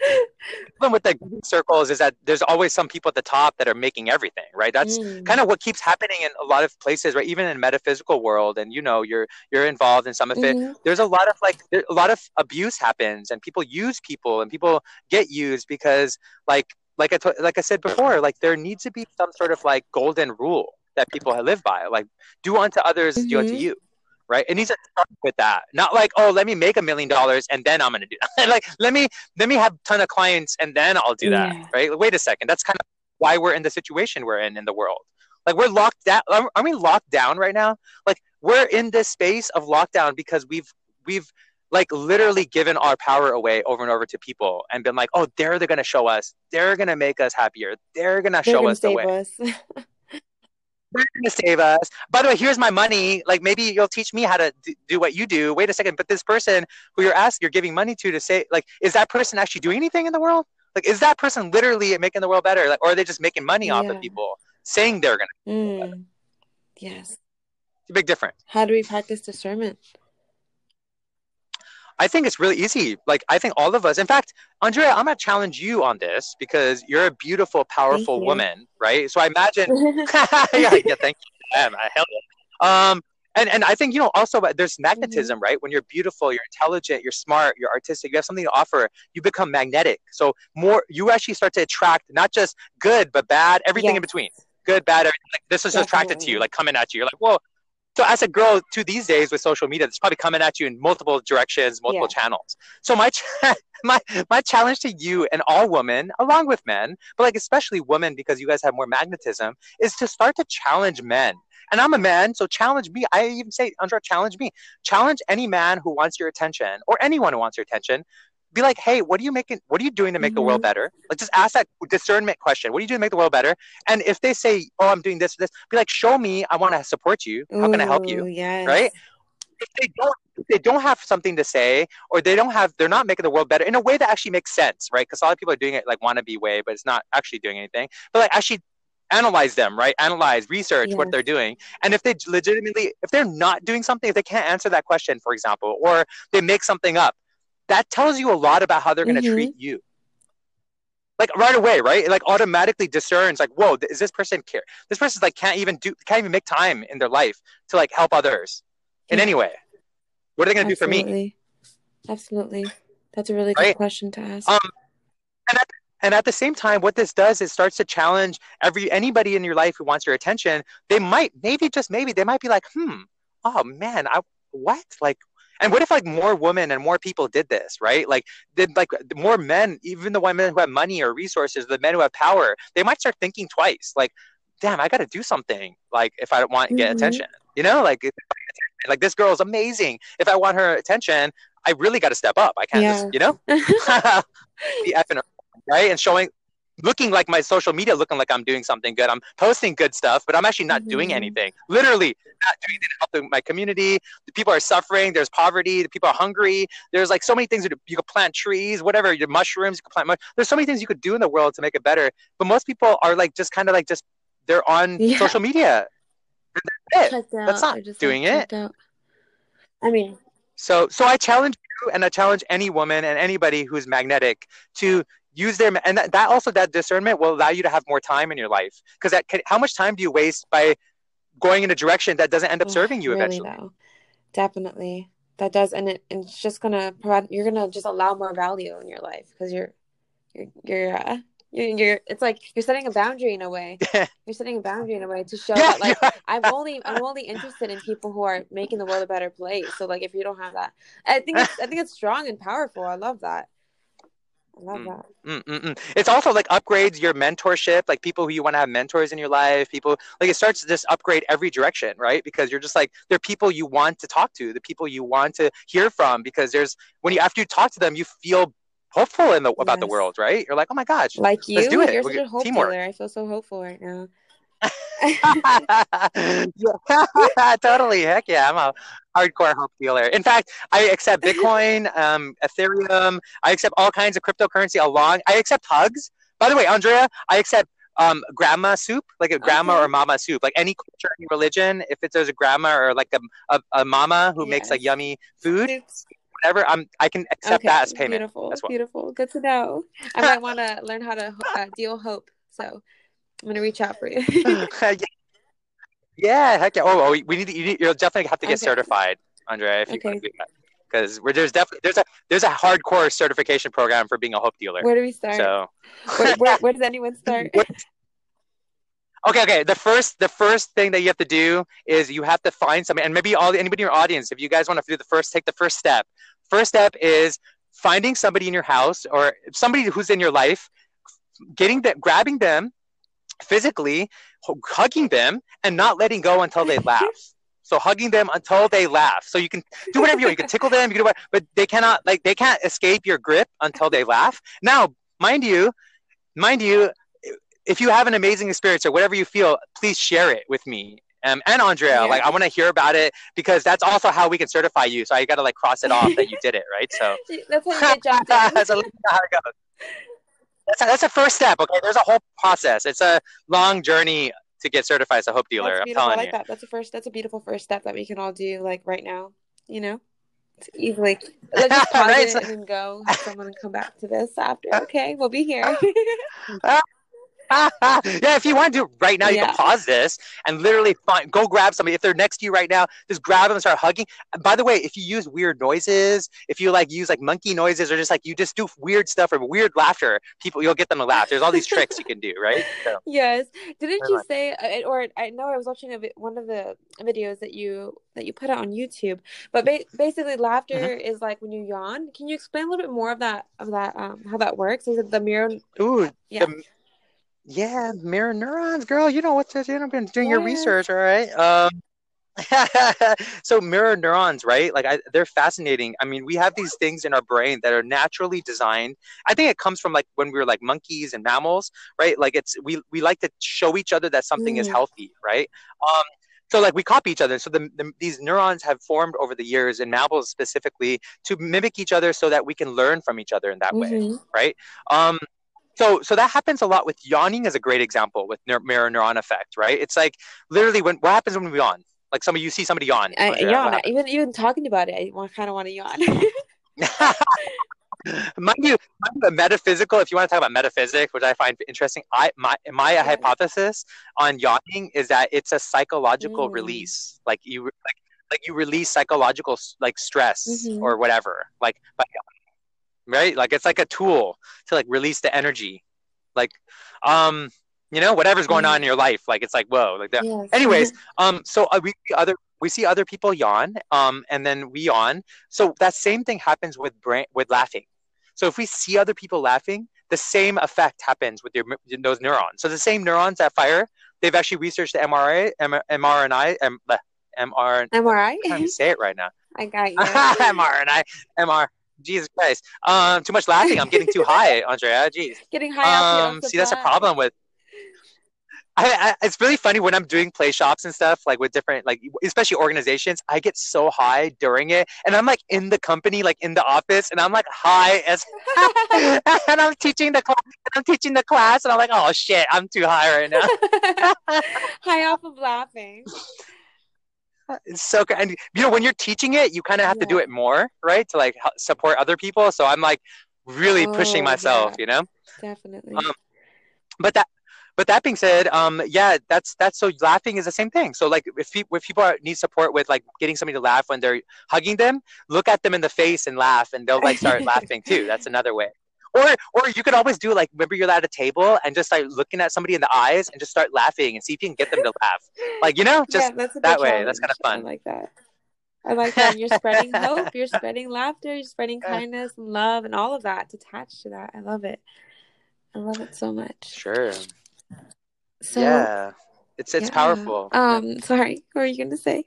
Speaker 2: Problem with the circles is that there's always some people at the top that are making everything, right? That's
Speaker 1: Mm.
Speaker 2: kind of what keeps happening in a lot of places, right? Even in metaphysical world, and you're involved in some of it.
Speaker 1: Mm-hmm.
Speaker 2: There's a lot of abuse happens, and people use people, and people get used because, like I said before, like, there needs to be some sort of like golden rule that people live by, like, do unto others, do unto
Speaker 1: Mm-hmm.
Speaker 2: you, right? It needs to start with that, not like, oh, let me make $1 million and then I'm gonna do that. Like, let me have a ton of clients and then I'll do that,
Speaker 1: Yeah.
Speaker 2: right? Wait a second, that's kind of why we're in the situation we're in the world. Like, we're locked down. Are we locked down right now? Like, we're in this space of lockdown because we've like literally given our power away over and over to people and been like, oh, they're going to show us, they're going to make us happier, they're going to
Speaker 1: They're
Speaker 2: show
Speaker 1: gonna
Speaker 2: us the
Speaker 1: save
Speaker 2: way,
Speaker 1: us.
Speaker 2: they're going to save us. By the way, here's my money. Like, maybe you'll teach me how to do what you do. Wait a second, but this person who you're giving money to say, like, is that person actually doing anything in the world? Like, is that person literally making the world better? Like, or are they just making money off of
Speaker 1: Yeah.
Speaker 2: people saying they're going to?
Speaker 1: Mm. Yes.
Speaker 2: It's a big difference.
Speaker 1: How do we practice discernment?
Speaker 2: I think it's really easy. Like, I think all of us, in fact, Andrea, I'm going to challenge you on this because you're a beautiful,
Speaker 1: Thank
Speaker 2: powerful
Speaker 1: you.
Speaker 2: woman, right? So I imagine, yeah, thank you. Hell yeah. And I think, also there's
Speaker 1: Mm-hmm.
Speaker 2: magnetism, right? When you're beautiful, you're intelligent, you're smart, you're artistic, you have something to offer, you become magnetic. So you actually start to attract not just good, but bad, everything in
Speaker 1: Yes,
Speaker 2: between. Good, bad, everything. Like, this is attracted to you,
Speaker 1: definitely.
Speaker 2: like, coming at you. You're like, whoa. So as a girl too these days with social media, it's probably coming at you in multiple directions, multiple channels. So my challenge to you and all women, along with men, but like especially women because you guys have more magnetism, is to start to challenge men. And I'm a man, so challenge me. I even say, Andrea, challenge me. Challenge any man who wants your attention or anyone who wants your attention. Be like, hey, what are you doing to make the world better? Like, just ask that discernment question. What are you doing to make the world better? And if they say, oh, I'm doing this, be like, show me. I want to support you. How can I help you?
Speaker 1: Yes.
Speaker 2: Right? If they don't have something to say, or they're not making the world better in a way that actually makes sense, right? Because a lot of people are doing it like wannabe way, but it's not actually doing anything. But like actually analyze them, right? Analyze, research what they're doing. And if if they're not doing something, if they can't answer that question, for example, or they make something up, that tells you a lot about how they're going to treat you. Like right away, right? It like automatically discerns like, whoa, is this person care? This person's like can't even make time in their life to like help others in any way. What are they going to do for me?
Speaker 1: Absolutely. That's a really good question to ask.
Speaker 2: And at the same time, what this does is starts to challenge anybody in your life who wants your attention. They might, they might be like, oh man, what? Like, and what if like more women and more people did this, right? Like, did like more men, even the women who have money or resources, the men who have power, they might start thinking twice. Like, damn, I got to do something. Like, if I don't want to get attention, you know, like this girl is amazing. If I want her attention, I really got to step up. I can't just, you know, be effing, right? And looking like my social media, looking like I'm doing something good. I'm posting good stuff, but I'm actually not doing anything. Literally not doing anything to help my community. The people are suffering. There's poverty. The people are hungry. There's like so many things you could plant trees, whatever, your mushrooms, you could plant there's so many things you could do in the world to make it better. But most people are like, just kind of like, they're on social media. That's not doing it.
Speaker 1: I mean,
Speaker 2: so I challenge you, and I challenge any woman and anybody who's magnetic to use that discernment will allow you to have more time in your life. Because how much time do you waste by going in a direction that doesn't end up serving you eventually?
Speaker 1: Though. Definitely, that does, and it's just gonna provide. You're gonna just allow more value in your life because you're it's like you're setting a boundary in a way. You're setting a boundary in a way to show that like I'm only interested in people who are making the world a better place. So like if you don't have that, I think it's strong and powerful. I love that.
Speaker 2: It's also like upgrades your mentorship, like people who you want to have mentors in your life, people like it starts to just upgrade every direction, right? Because you're just like, they're people you want to talk to, the people you want to hear from, because after you talk to them, you feel hopeful about the world, right? You're like, oh my gosh,
Speaker 1: like you,
Speaker 2: let's do it.
Speaker 1: You're such a hope dealer. I feel so hopeful right now.
Speaker 2: Totally. Heck yeah, I'm a hardcore hope dealer. In fact, I accept Bitcoin, Ethereum. I accept all kinds of cryptocurrency I accept hugs. By the way, Andrea, I accept grandma soup, like a grandma or mama soup, like any culture, any religion. If there's a grandma or like a mama who makes like yummy food, whatever, I can accept that as payment.
Speaker 1: Beautiful, beautiful. Good to know. I might want to learn how to deal hope. So I'm gonna reach out for you.
Speaker 2: Yeah, heck yeah. Oh, you'll definitely have to get certified, Andrea, if you want to do that. Because there's a hardcore certification program for being a hope dealer.
Speaker 1: Where do we start?
Speaker 2: So
Speaker 1: where does anyone start?
Speaker 2: Okay. The first thing that you have to do is you have to find somebody, and maybe anybody in your audience, if you guys want to take the first step. First step is finding somebody in your house or somebody who's in your life, grabbing them physically, hugging them, and not letting go until they laugh. So hugging them until they laugh. So you can do whatever you want. You can tickle them, you can do whatever, but they can't escape your grip until they laugh. Now, mind you, if you have an amazing experience or whatever you feel, please share it with me. And Andrea, like I want to hear about it, because that's also how we can certify you. So I got to like cross it off that you did it, right? So
Speaker 1: that's how you get jumped in.
Speaker 2: So let me know how it goes. That's the first step. Okay, there's a whole process. It's a long journey to get certified as a hope dealer. I'm telling you.
Speaker 1: That. That's a beautiful first step that we can all do like right now. You know, it's easily. Let's just pause it and go. Have someone come back to this after. Okay, we'll be here.
Speaker 2: Yeah, if you want to do it right now, you can
Speaker 1: Yeah.
Speaker 2: pause this and literally go grab somebody. If they're next to you right now, just grab them and start hugging. By the way, if you use weird noises, if you like use like monkey noises, or just like you just do weird stuff or weird laughter, people, you'll get them to laugh. There's all these tricks you can do, right? So,
Speaker 1: Yes. Didn't
Speaker 2: very
Speaker 1: you
Speaker 2: much.
Speaker 1: say, or I know I was watching one of the videos that you put out on YouTube, but basically
Speaker 2: Mhm.
Speaker 1: laughter is like when you yawn. Can you explain a little bit more of that how that works? Is it the mirror?
Speaker 2: Ooh,
Speaker 1: Yeah.
Speaker 2: the yeah, mirror neurons, girl. You know what to do. You've been doing your
Speaker 1: Yes.
Speaker 2: research, all right? So mirror neurons, right? Like they're fascinating. I mean, we have these things in our brain that are naturally designed. I think it comes from like when we were like monkeys and mammals, right? Like we like to show each other that something is
Speaker 1: Mm.
Speaker 2: healthy, right? Um, so like we copy each other. So these neurons have formed over the years in mammals specifically to mimic each other so that we can learn from each other in that way,
Speaker 1: Mm-hmm.
Speaker 2: right? Um, so that happens a lot with yawning is a great example with mirror neuron effect, right? It's like literally what happens when we yawn? Like somebody you see somebody yawn,
Speaker 1: I
Speaker 2: Andrea, what
Speaker 1: yawn.
Speaker 2: happens?
Speaker 1: Even talking about it, kind of want to yawn.
Speaker 2: Metaphysical. If you want to talk about metaphysics, which I find interesting, my
Speaker 1: Yes.
Speaker 2: hypothesis on yawning is that it's a psychological
Speaker 1: Mm.
Speaker 2: release. Like you release psychological like stress
Speaker 1: Mm-hmm.
Speaker 2: or whatever. Right? Like it's like a tool to like release the energy. Like, um, whatever's going on in
Speaker 1: Right.
Speaker 2: your life, like it's like whoa, like that.
Speaker 1: Yes.
Speaker 2: Anyways, so we see other people yawn, and then we yawn. So that same thing happens with laughing. So if we see other people laughing, the same effect happens with those neurons. So the same neurons that fire, they've actually researched the MRI, mRNA, MR.
Speaker 1: MRI.
Speaker 2: Can't even say it right now.
Speaker 1: I got you.
Speaker 2: mRNA, MR. Jesus Christ. Too much laughing. I'm getting too high, Andrea. Jeez.
Speaker 1: Getting high off your own
Speaker 2: See, that's a
Speaker 1: supply.
Speaker 2: problem with. It's really funny when I'm doing play shops and stuff, like with different, like especially organizations. I get so high during it, and I'm like in the company, like in the office, and I'm like high as, and I'm teaching the class, and I'm like, oh shit, I'm too high right now.
Speaker 1: High off of laughing.
Speaker 2: It's so good, and when you're teaching it, you kind of have to do
Speaker 1: Yeah.
Speaker 2: it more, right, to like support other people. So I'm like really pushing
Speaker 1: Oh,
Speaker 2: myself,
Speaker 1: yeah, definitely.
Speaker 2: Um, but that being said, yeah, that's so laughing is the same thing. So like if people need support with like getting somebody to laugh when they're hugging them, look at them in the face and laugh, and they'll like start laughing too. That's another way. Or you could always do like remember you're at a table and just like looking at somebody in the eyes and just start laughing and see if you can get them to laugh. Like
Speaker 1: Yeah,
Speaker 2: just
Speaker 1: that's a good
Speaker 2: that way. That's kind
Speaker 1: challenge.
Speaker 2: of
Speaker 1: I
Speaker 2: fun.
Speaker 1: like that. I like that. And you're spreading hope, you're spreading laughter, you're spreading kindness and love and all of that attached to that. I love it. I love it so much.
Speaker 2: Sure.
Speaker 1: So,
Speaker 2: Yeah. It's
Speaker 1: yeah.
Speaker 2: powerful.
Speaker 1: Sorry, what were you gonna say?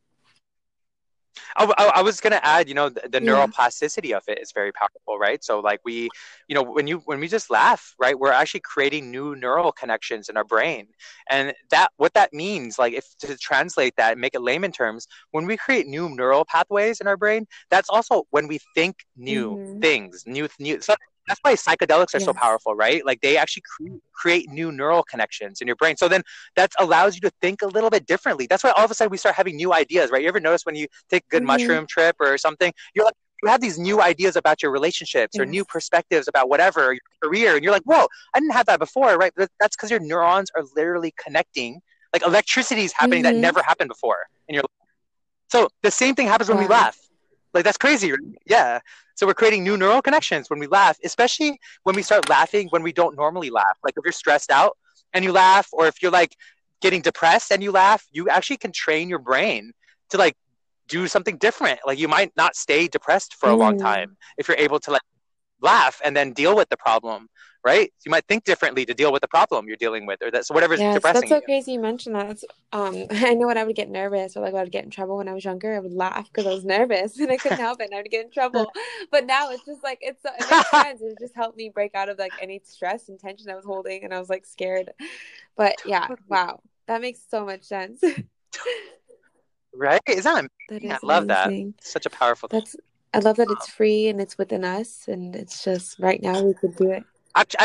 Speaker 2: I was gonna add, the
Speaker 1: Yeah.
Speaker 2: neuroplasticity of it is very powerful, right? So like when we just laugh, right, we're actually creating new neural connections in our brain, and what that means, like if to translate that and make it layman terms, when we create new neural pathways in our brain, that's also when we think new
Speaker 1: Mm-hmm.
Speaker 2: things, new. So that's why psychedelics are so
Speaker 1: Yes.
Speaker 2: powerful, right? Like they actually create new neural connections in your brain. So then that allows you to think a little bit differently. That's why all of a sudden we start having new ideas, right? You ever notice when you take a good
Speaker 1: Mm-hmm.
Speaker 2: mushroom trip or something, you're like, you have these new ideas about your relationships or new
Speaker 1: Yes.
Speaker 2: perspectives about whatever, your career. And you're like, whoa, I didn't have that before, right? But that's because your neurons are literally connecting. Like electricity is happening that
Speaker 1: Mm-hmm.
Speaker 2: never happened before in your life. So the same thing happens when we
Speaker 1: Wow.
Speaker 2: laugh. Like that's crazy, right? Yeah. So we're creating new neural connections when we laugh, especially when we start laughing when we don't normally laugh. Like if you're stressed out and you laugh, or if you're like getting depressed and you laugh, you actually can train your brain to like do something different. Like you might not stay depressed for a long
Speaker 1: Mm.
Speaker 2: time if you're able to like laugh and then deal with the problem, right? You might think differently to deal with the problem you're dealing with, or that's whatever's
Speaker 1: Yes, that's
Speaker 2: depressing
Speaker 1: so
Speaker 2: you.
Speaker 1: crazy you mentioned that. I know when I would get nervous or like I would get in trouble when I was younger, I would laugh because I was nervous and I couldn't help it and I would get in trouble. But now it's just like it makes sense. It just helped me break out of like any stress and tension I was holding and I was like scared. But yeah, wow. That makes so much sense.
Speaker 2: Right? Isn't that
Speaker 1: That
Speaker 2: amazing? I
Speaker 1: is
Speaker 2: love that.
Speaker 1: amazing.
Speaker 2: Such a powerful thing.
Speaker 1: That's I love that it's free and it's within us and it's just right now we could do it.
Speaker 2: Actually,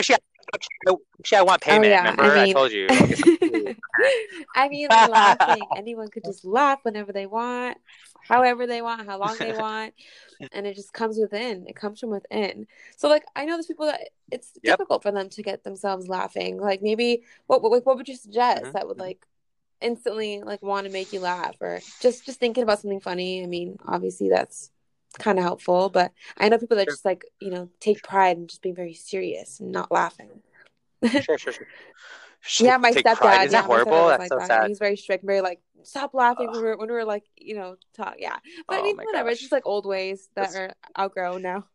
Speaker 2: Actually, I want
Speaker 1: Oh
Speaker 2: payment.
Speaker 1: yeah, I
Speaker 2: Remember, I
Speaker 1: mean,
Speaker 2: told you. I'll get some food.
Speaker 1: I mean, laughing. Anyone could just laugh whenever they want, however they want, how long they want, and it just comes within. It comes from within. So, like, I know there's people that it's
Speaker 2: Yep.
Speaker 1: difficult for them to get themselves laughing. Like, maybe what would you suggest that would
Speaker 2: Hmm.
Speaker 1: like instantly like want to make you laugh, or just thinking about something funny? I mean, obviously that's kind of helpful, but I know people that
Speaker 2: Sure,
Speaker 1: just like take pride in just being very serious and not laughing.
Speaker 2: sure, sure, sure.
Speaker 1: Yeah, my
Speaker 2: Take pride.
Speaker 1: stepdad.
Speaker 2: Isn't that
Speaker 1: Yeah, my stepdad
Speaker 2: horrible?
Speaker 1: was
Speaker 2: That's
Speaker 1: like
Speaker 2: so
Speaker 1: that.
Speaker 2: sad.
Speaker 1: He's very strict, very like stop laughing
Speaker 2: Ugh.
Speaker 1: when we're like talk. Yeah, but I
Speaker 2: Oh
Speaker 1: mean
Speaker 2: my
Speaker 1: whatever. It's just
Speaker 2: gosh.
Speaker 1: like old ways that
Speaker 2: That's
Speaker 1: are outgrown now.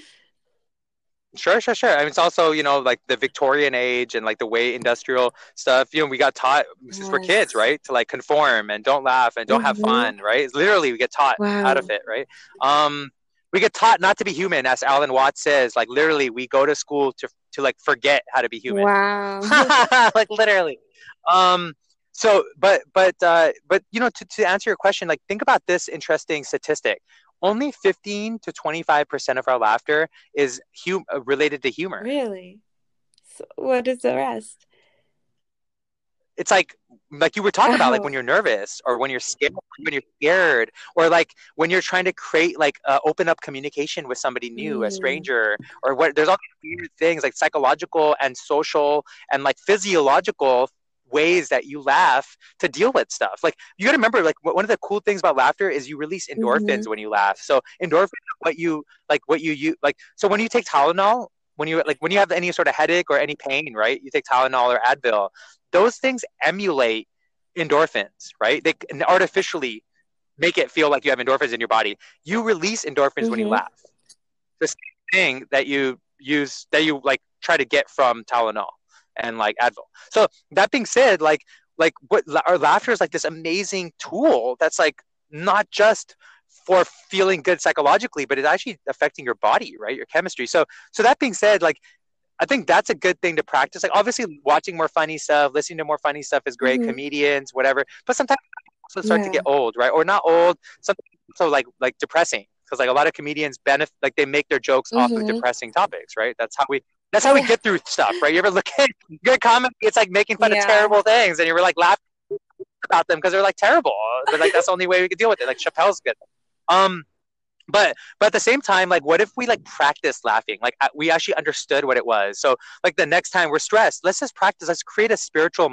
Speaker 2: Sure, sure, sure. I mean, it's also, like the Victorian age and like the way industrial stuff, we got taught this is for kids,
Speaker 1: Yes.
Speaker 2: right? To like conform and don't laugh and don't have
Speaker 1: Hmm.
Speaker 2: fun, right? It's literally we get taught out of
Speaker 1: Wow.
Speaker 2: it, right? Um, we get taught not to be human, as Alan Watts says. Like literally, we go to school to like forget how to be human.
Speaker 1: Wow.
Speaker 2: Like literally. Um, so, but to answer your question, like think about this interesting statistic. Only 15 to 25% of our laughter is related to humor.
Speaker 1: Really? So what is the rest?
Speaker 2: It's like you were talking about, like
Speaker 1: Oh.
Speaker 2: when you're nervous or when you're scared, or like when you're trying to create like open up communication with somebody new, a
Speaker 1: Mm.
Speaker 2: stranger, or what. There's all these weird things like psychological and social and like physiological ways that you laugh to deal with stuff. Like you got to remember, like one of the cool things about laughter is you release endorphins
Speaker 1: Hmm.
Speaker 2: when you laugh. So endorphins are what you like. So when you take Tylenol, when you have any sort of headache or any pain, right? You take Tylenol or Advil. Those things emulate endorphins, right? They can artificially make it feel like you have endorphins in your body. You release endorphins when you
Speaker 1: Hmm.
Speaker 2: laugh. The same thing that you like try to get from Tylenol and like Advil. So that being said, like what our laughter is like this amazing tool that's like not just for feeling good psychologically, but it's actually affecting your body, right? Your chemistry. So that being said, like I think that's a good thing to practice. Like obviously watching more funny stuff, listening to more funny stuff is great,
Speaker 1: Hmm.
Speaker 2: comedians, whatever. But sometimes also start to
Speaker 1: Yeah.
Speaker 2: get old, right? Or not old, something so like depressing. Because like a lot of comedians benefit, like they make their jokes off of
Speaker 1: Hmm.
Speaker 2: depressing topics, right? That's how we
Speaker 1: Yeah.
Speaker 2: get through stuff, right? You ever look at good comedy, it's like making fun of
Speaker 1: Yeah.
Speaker 2: terrible things and you're like laughing about them because they're like terrible. But like that's the only way we could deal with it. Like Chappelle's good. Um but at the same time, like what if we like practice laughing, like we actually understood what it was. So like the next time we're stressed, let's just practice, let's create a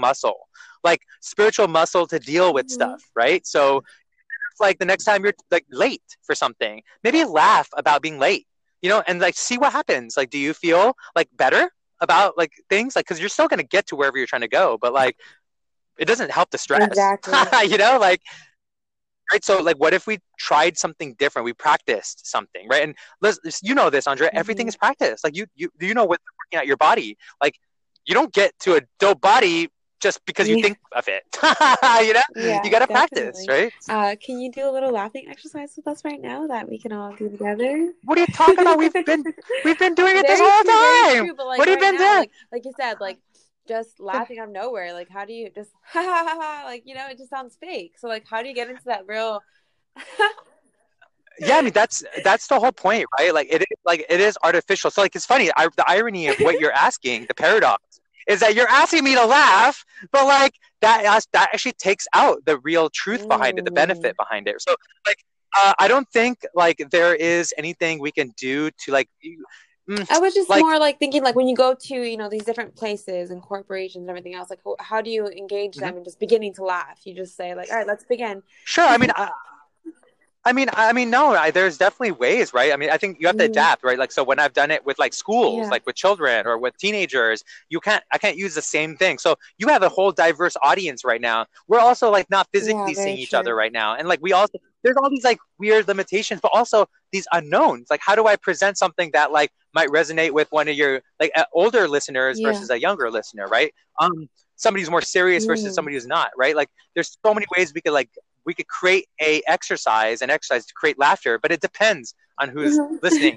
Speaker 2: spiritual muscle to deal with
Speaker 1: Hmm.
Speaker 2: stuff, right? So like the next time you're like late for something, maybe laugh about being late, and like see what happens. Like do you feel like better about like things, like because you're still going to get to wherever you're trying to go, but like it doesn't help the stress.
Speaker 1: Exactly.
Speaker 2: Like right? So, like, what if we tried something different? We practiced something, right? And you know this, Andrea. Everything
Speaker 1: Hmm.
Speaker 2: is practice. Like, you know, with working out your body, like, you don't get to a dope body just because you
Speaker 1: Yeah.
Speaker 2: think of it. You
Speaker 1: Yeah,
Speaker 2: got to practice,
Speaker 1: definitely.
Speaker 2: right?
Speaker 1: Can you do a little laughing exercise with us right now that we can all do together?
Speaker 2: What are you talking about? We've been doing it this
Speaker 1: Very
Speaker 2: whole
Speaker 1: true, very
Speaker 2: time.
Speaker 1: true. But like
Speaker 2: What have you
Speaker 1: right
Speaker 2: been
Speaker 1: now,
Speaker 2: doing?
Speaker 1: like you said, like just laughing out of nowhere. Like how do you just ha ha ha ha? Like it just sounds fake. So like, how do you get into that real?
Speaker 2: Yeah, I mean that's the whole point, right? Like it is artificial. So like it's funny. The irony of what you're asking, the paradox, is that you're asking me to laugh, but like that actually takes out the real truth behind it, the
Speaker 1: Mm.
Speaker 2: benefit behind it. So like I don't think like there is anything we can do to mm,
Speaker 1: I was just
Speaker 2: like
Speaker 1: more like thinking like when you go to these different places and corporations and everything else, like how do you engage
Speaker 2: mhm.
Speaker 1: them and just beginning to laugh? You just say like, all right, let's begin.
Speaker 2: Sure. I mean, no. There's definitely ways, right? I mean, I think you have to
Speaker 1: Hmm.
Speaker 2: adapt, right? Like, so when I've done it with like schools,
Speaker 1: Yeah.
Speaker 2: like with children or with teenagers, I can't use the same thing. So you have a whole diverse audience right now. We're also like not
Speaker 1: Yeah,
Speaker 2: physically
Speaker 1: very
Speaker 2: seeing each other
Speaker 1: true.
Speaker 2: right now, and like there's all these like weird limitations, but also these unknowns. Like, how do I present something that like might resonate with one of your like older listeners
Speaker 1: Yeah.
Speaker 2: versus a younger listener, right? Somebody who's more serious versus
Speaker 1: Mm.
Speaker 2: somebody who's not, right? Like, there's so many ways we could create an exercise to create laughter, but it depends on who's listening.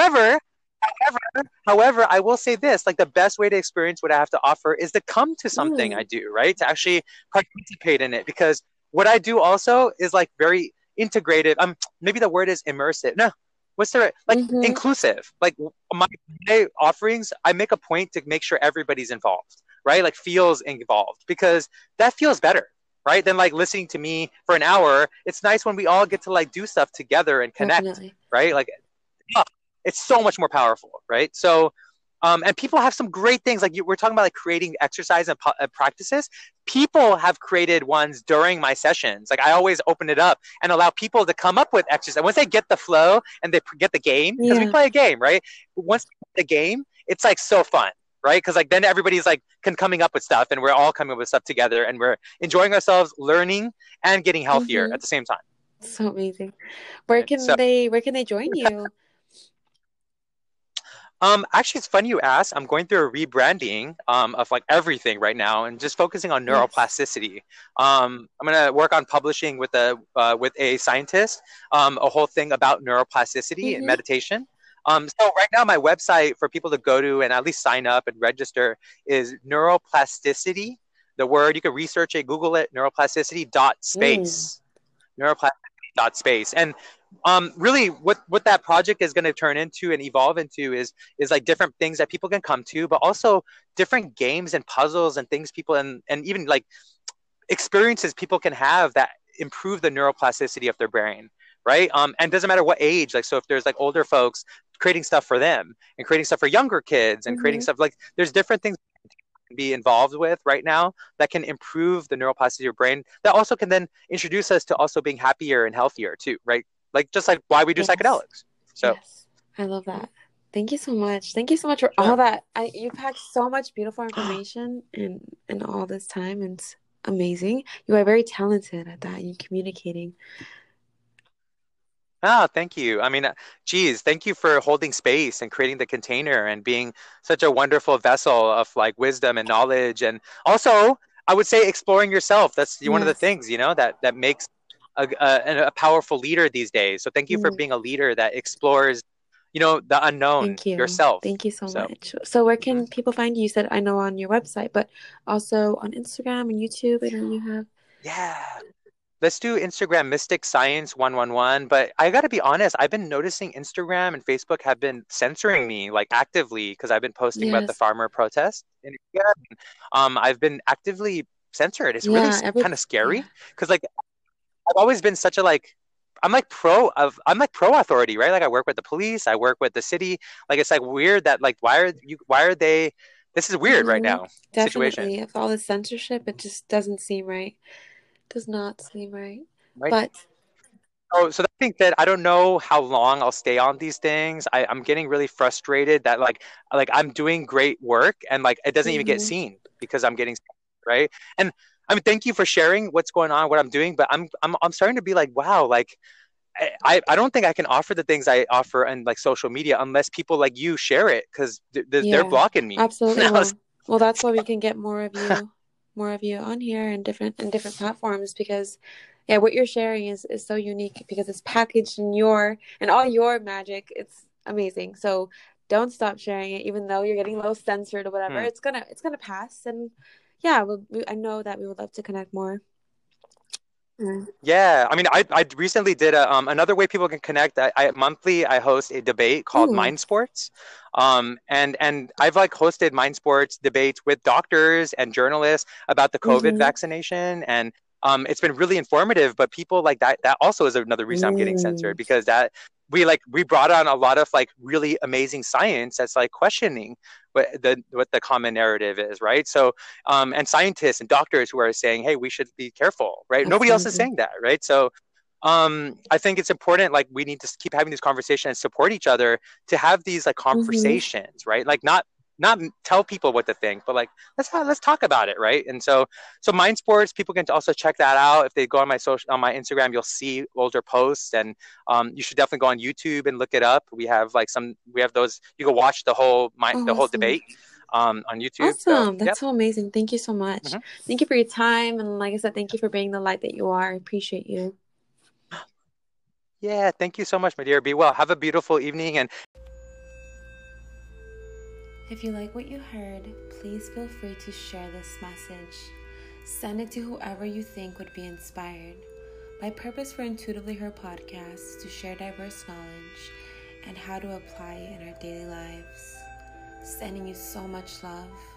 Speaker 2: However, I will say this: like the best way to experience what I have to offer is to come to something I
Speaker 1: Mm.
Speaker 2: do, right? To actually participate in it, because what I do also is like very integrated. Maybe the word is immersive. No, what's the like
Speaker 1: Mm-hmm.
Speaker 2: inclusive. Like my offerings, I make a point to make sure everybody's involved, right? Like feels involved because that feels better, right? Than like listening to me for an hour. It's nice when we all get to like do stuff together and connect,
Speaker 1: Definitely.
Speaker 2: right? Like oh, it's so much more powerful, right? So and people have some great things like we're talking about like creating exercise and practices. People have created ones during my sessions. Like I always open it up and allow people to come up with exercise once they get the flow and they get the game, because we
Speaker 1: Yeah.
Speaker 2: play a game, right? Once the game, it's like so fun, right? Because like then everybody's like coming up with stuff and we're all coming up with stuff together and we're enjoying ourselves, learning and getting healthier
Speaker 1: Mm-hmm.
Speaker 2: at the same time.
Speaker 1: So amazing.
Speaker 2: Right? So
Speaker 1: Where can they join you?
Speaker 2: actually, it's funny you asked. I'm going through a rebranding of like everything right now, and just focusing on
Speaker 1: Yes.
Speaker 2: neuroplasticity. I'm gonna work on publishing with a scientist a whole thing about neuroplasticity and
Speaker 1: Mm-hmm.
Speaker 2: meditation. So right now, my website for people to go to and at least sign up and register is neuroplasticity. The word you can research it, Google it, neuroplasticity dot
Speaker 1: Mm.
Speaker 2: space neuroplasticity.space. And really what that project is going to turn into and evolve into is like different things that people can come to, but also different games and puzzles and things people and even like experiences people can have that improve the neuroplasticity of their brain, right? And doesn't matter what age. Like so if there's like older folks, creating stuff for them and creating stuff for younger kids and creating
Speaker 1: Mm-hmm.
Speaker 2: stuff like there's different things be involved with right now that can improve the neuroplasticity of your brain that also can then introduce us to also being happier and healthier too, right? Like just like why we do
Speaker 1: Yes.
Speaker 2: psychedelics. So
Speaker 1: Yes. I love that. Thank you so much. Thank you so much for all
Speaker 2: sure.
Speaker 1: that. You packed so much beautiful information in all this time, and it's amazing. You are very talented at that in communicating.
Speaker 2: Ah, thank you. I mean, geez, thank you for holding space and creating the container and being such a wonderful vessel of like wisdom and knowledge. And also, I would say exploring yourself. That's one of the
Speaker 1: Yes.
Speaker 2: things, that makes a powerful leader these days. So thank you for
Speaker 1: Mm.
Speaker 2: being a leader that explores, the unknown
Speaker 1: Thank you.
Speaker 2: yourself.
Speaker 1: Thank you so
Speaker 2: So.
Speaker 1: much. So where
Speaker 2: Mhm.
Speaker 1: can people find you? You said I know on your website, but also on Instagram and YouTube. I know you have.
Speaker 2: Yeah. Let's do Instagram Mystic Science 111. But I got to be honest, I've been noticing Instagram and Facebook have been censoring me like actively because I've been posting about the
Speaker 1: Yes.
Speaker 2: farmer protest in India. I've been actively censored. It's really
Speaker 1: Yeah.
Speaker 2: kind of
Speaker 1: Yeah.
Speaker 2: scary because like I've always been such a like I'm like pro authority, right? Like I work with the police, I work with the city. Like it's like weird that like why are they this is weird right
Speaker 1: Mm-hmm.
Speaker 2: now situation,
Speaker 1: Definitely. If all this censorship, it just doesn't seem right. Does not seem right.
Speaker 2: right?
Speaker 1: But
Speaker 2: So I think that I don't know how long I'll stay on these things. I'm getting really frustrated that like I'm doing great work and like it doesn't even get
Speaker 1: mhm.
Speaker 2: seen because I'm getting right. And I mean, thank you for sharing what's going on, what I'm doing, but I'm starting to be like, wow, like I don't think I can offer the things I offer on like social media unless people like you share it because they're
Speaker 1: Yeah,
Speaker 2: blocking me.
Speaker 1: absolutely. Well, that's why we can get more of you on here and different platforms because, yeah, what you're sharing is so unique because it's packaged in your and all your magic. It's amazing. So don't stop sharing it, even though you're getting a little censored or whatever.
Speaker 2: Hmm.
Speaker 1: It's gonna pass, and yeah, I know that we would love to connect more. Mm.
Speaker 2: Yeah, I mean, I recently did another way people can connect. I monthly I host a debate called
Speaker 1: Ooh.
Speaker 2: Mind Sports, and I've like hosted Mind Sports debates with doctors and journalists about the COVID
Speaker 1: Mm-hmm.
Speaker 2: vaccination, and it's been really informative. But people like that also is another reason I'm getting censored
Speaker 1: Mm.
Speaker 2: because that we brought on a lot of like really amazing science that's like questioning what the common narrative is, right? So and scientists and doctors who are saying, hey, we should be careful, right? Nobody else is
Speaker 1: Absolutely.
Speaker 2: saying that, right? So I think it's important, like we need to keep having these conversations and support each other to have these like
Speaker 1: Mm-hmm.
Speaker 2: conversations, right? Like not tell people what to think, but like let's talk about it, right? And so Mind Sports, people can also check that out. If they go on my Instagram, you'll see older posts, and you should definitely go on YouTube and look it up. We have those. You can watch
Speaker 1: Oh,
Speaker 2: the whole
Speaker 1: awesome.
Speaker 2: debate on YouTube. So
Speaker 1: Awesome. That's
Speaker 2: yep.
Speaker 1: so amazing. Thank you so much.
Speaker 2: Hmm.
Speaker 1: Thank you for your time. And like I said, thank you for being the light that you are. I appreciate you.
Speaker 2: Yeah, thank you so much, my dear. Be well. Have a beautiful evening, and
Speaker 1: If you like what you heard, please feel free to share this message. Send it to whoever you think would be inspired. My purpose for Intuitively Her podcast is to share diverse knowledge and how to apply it in our daily lives. Sending you so much love.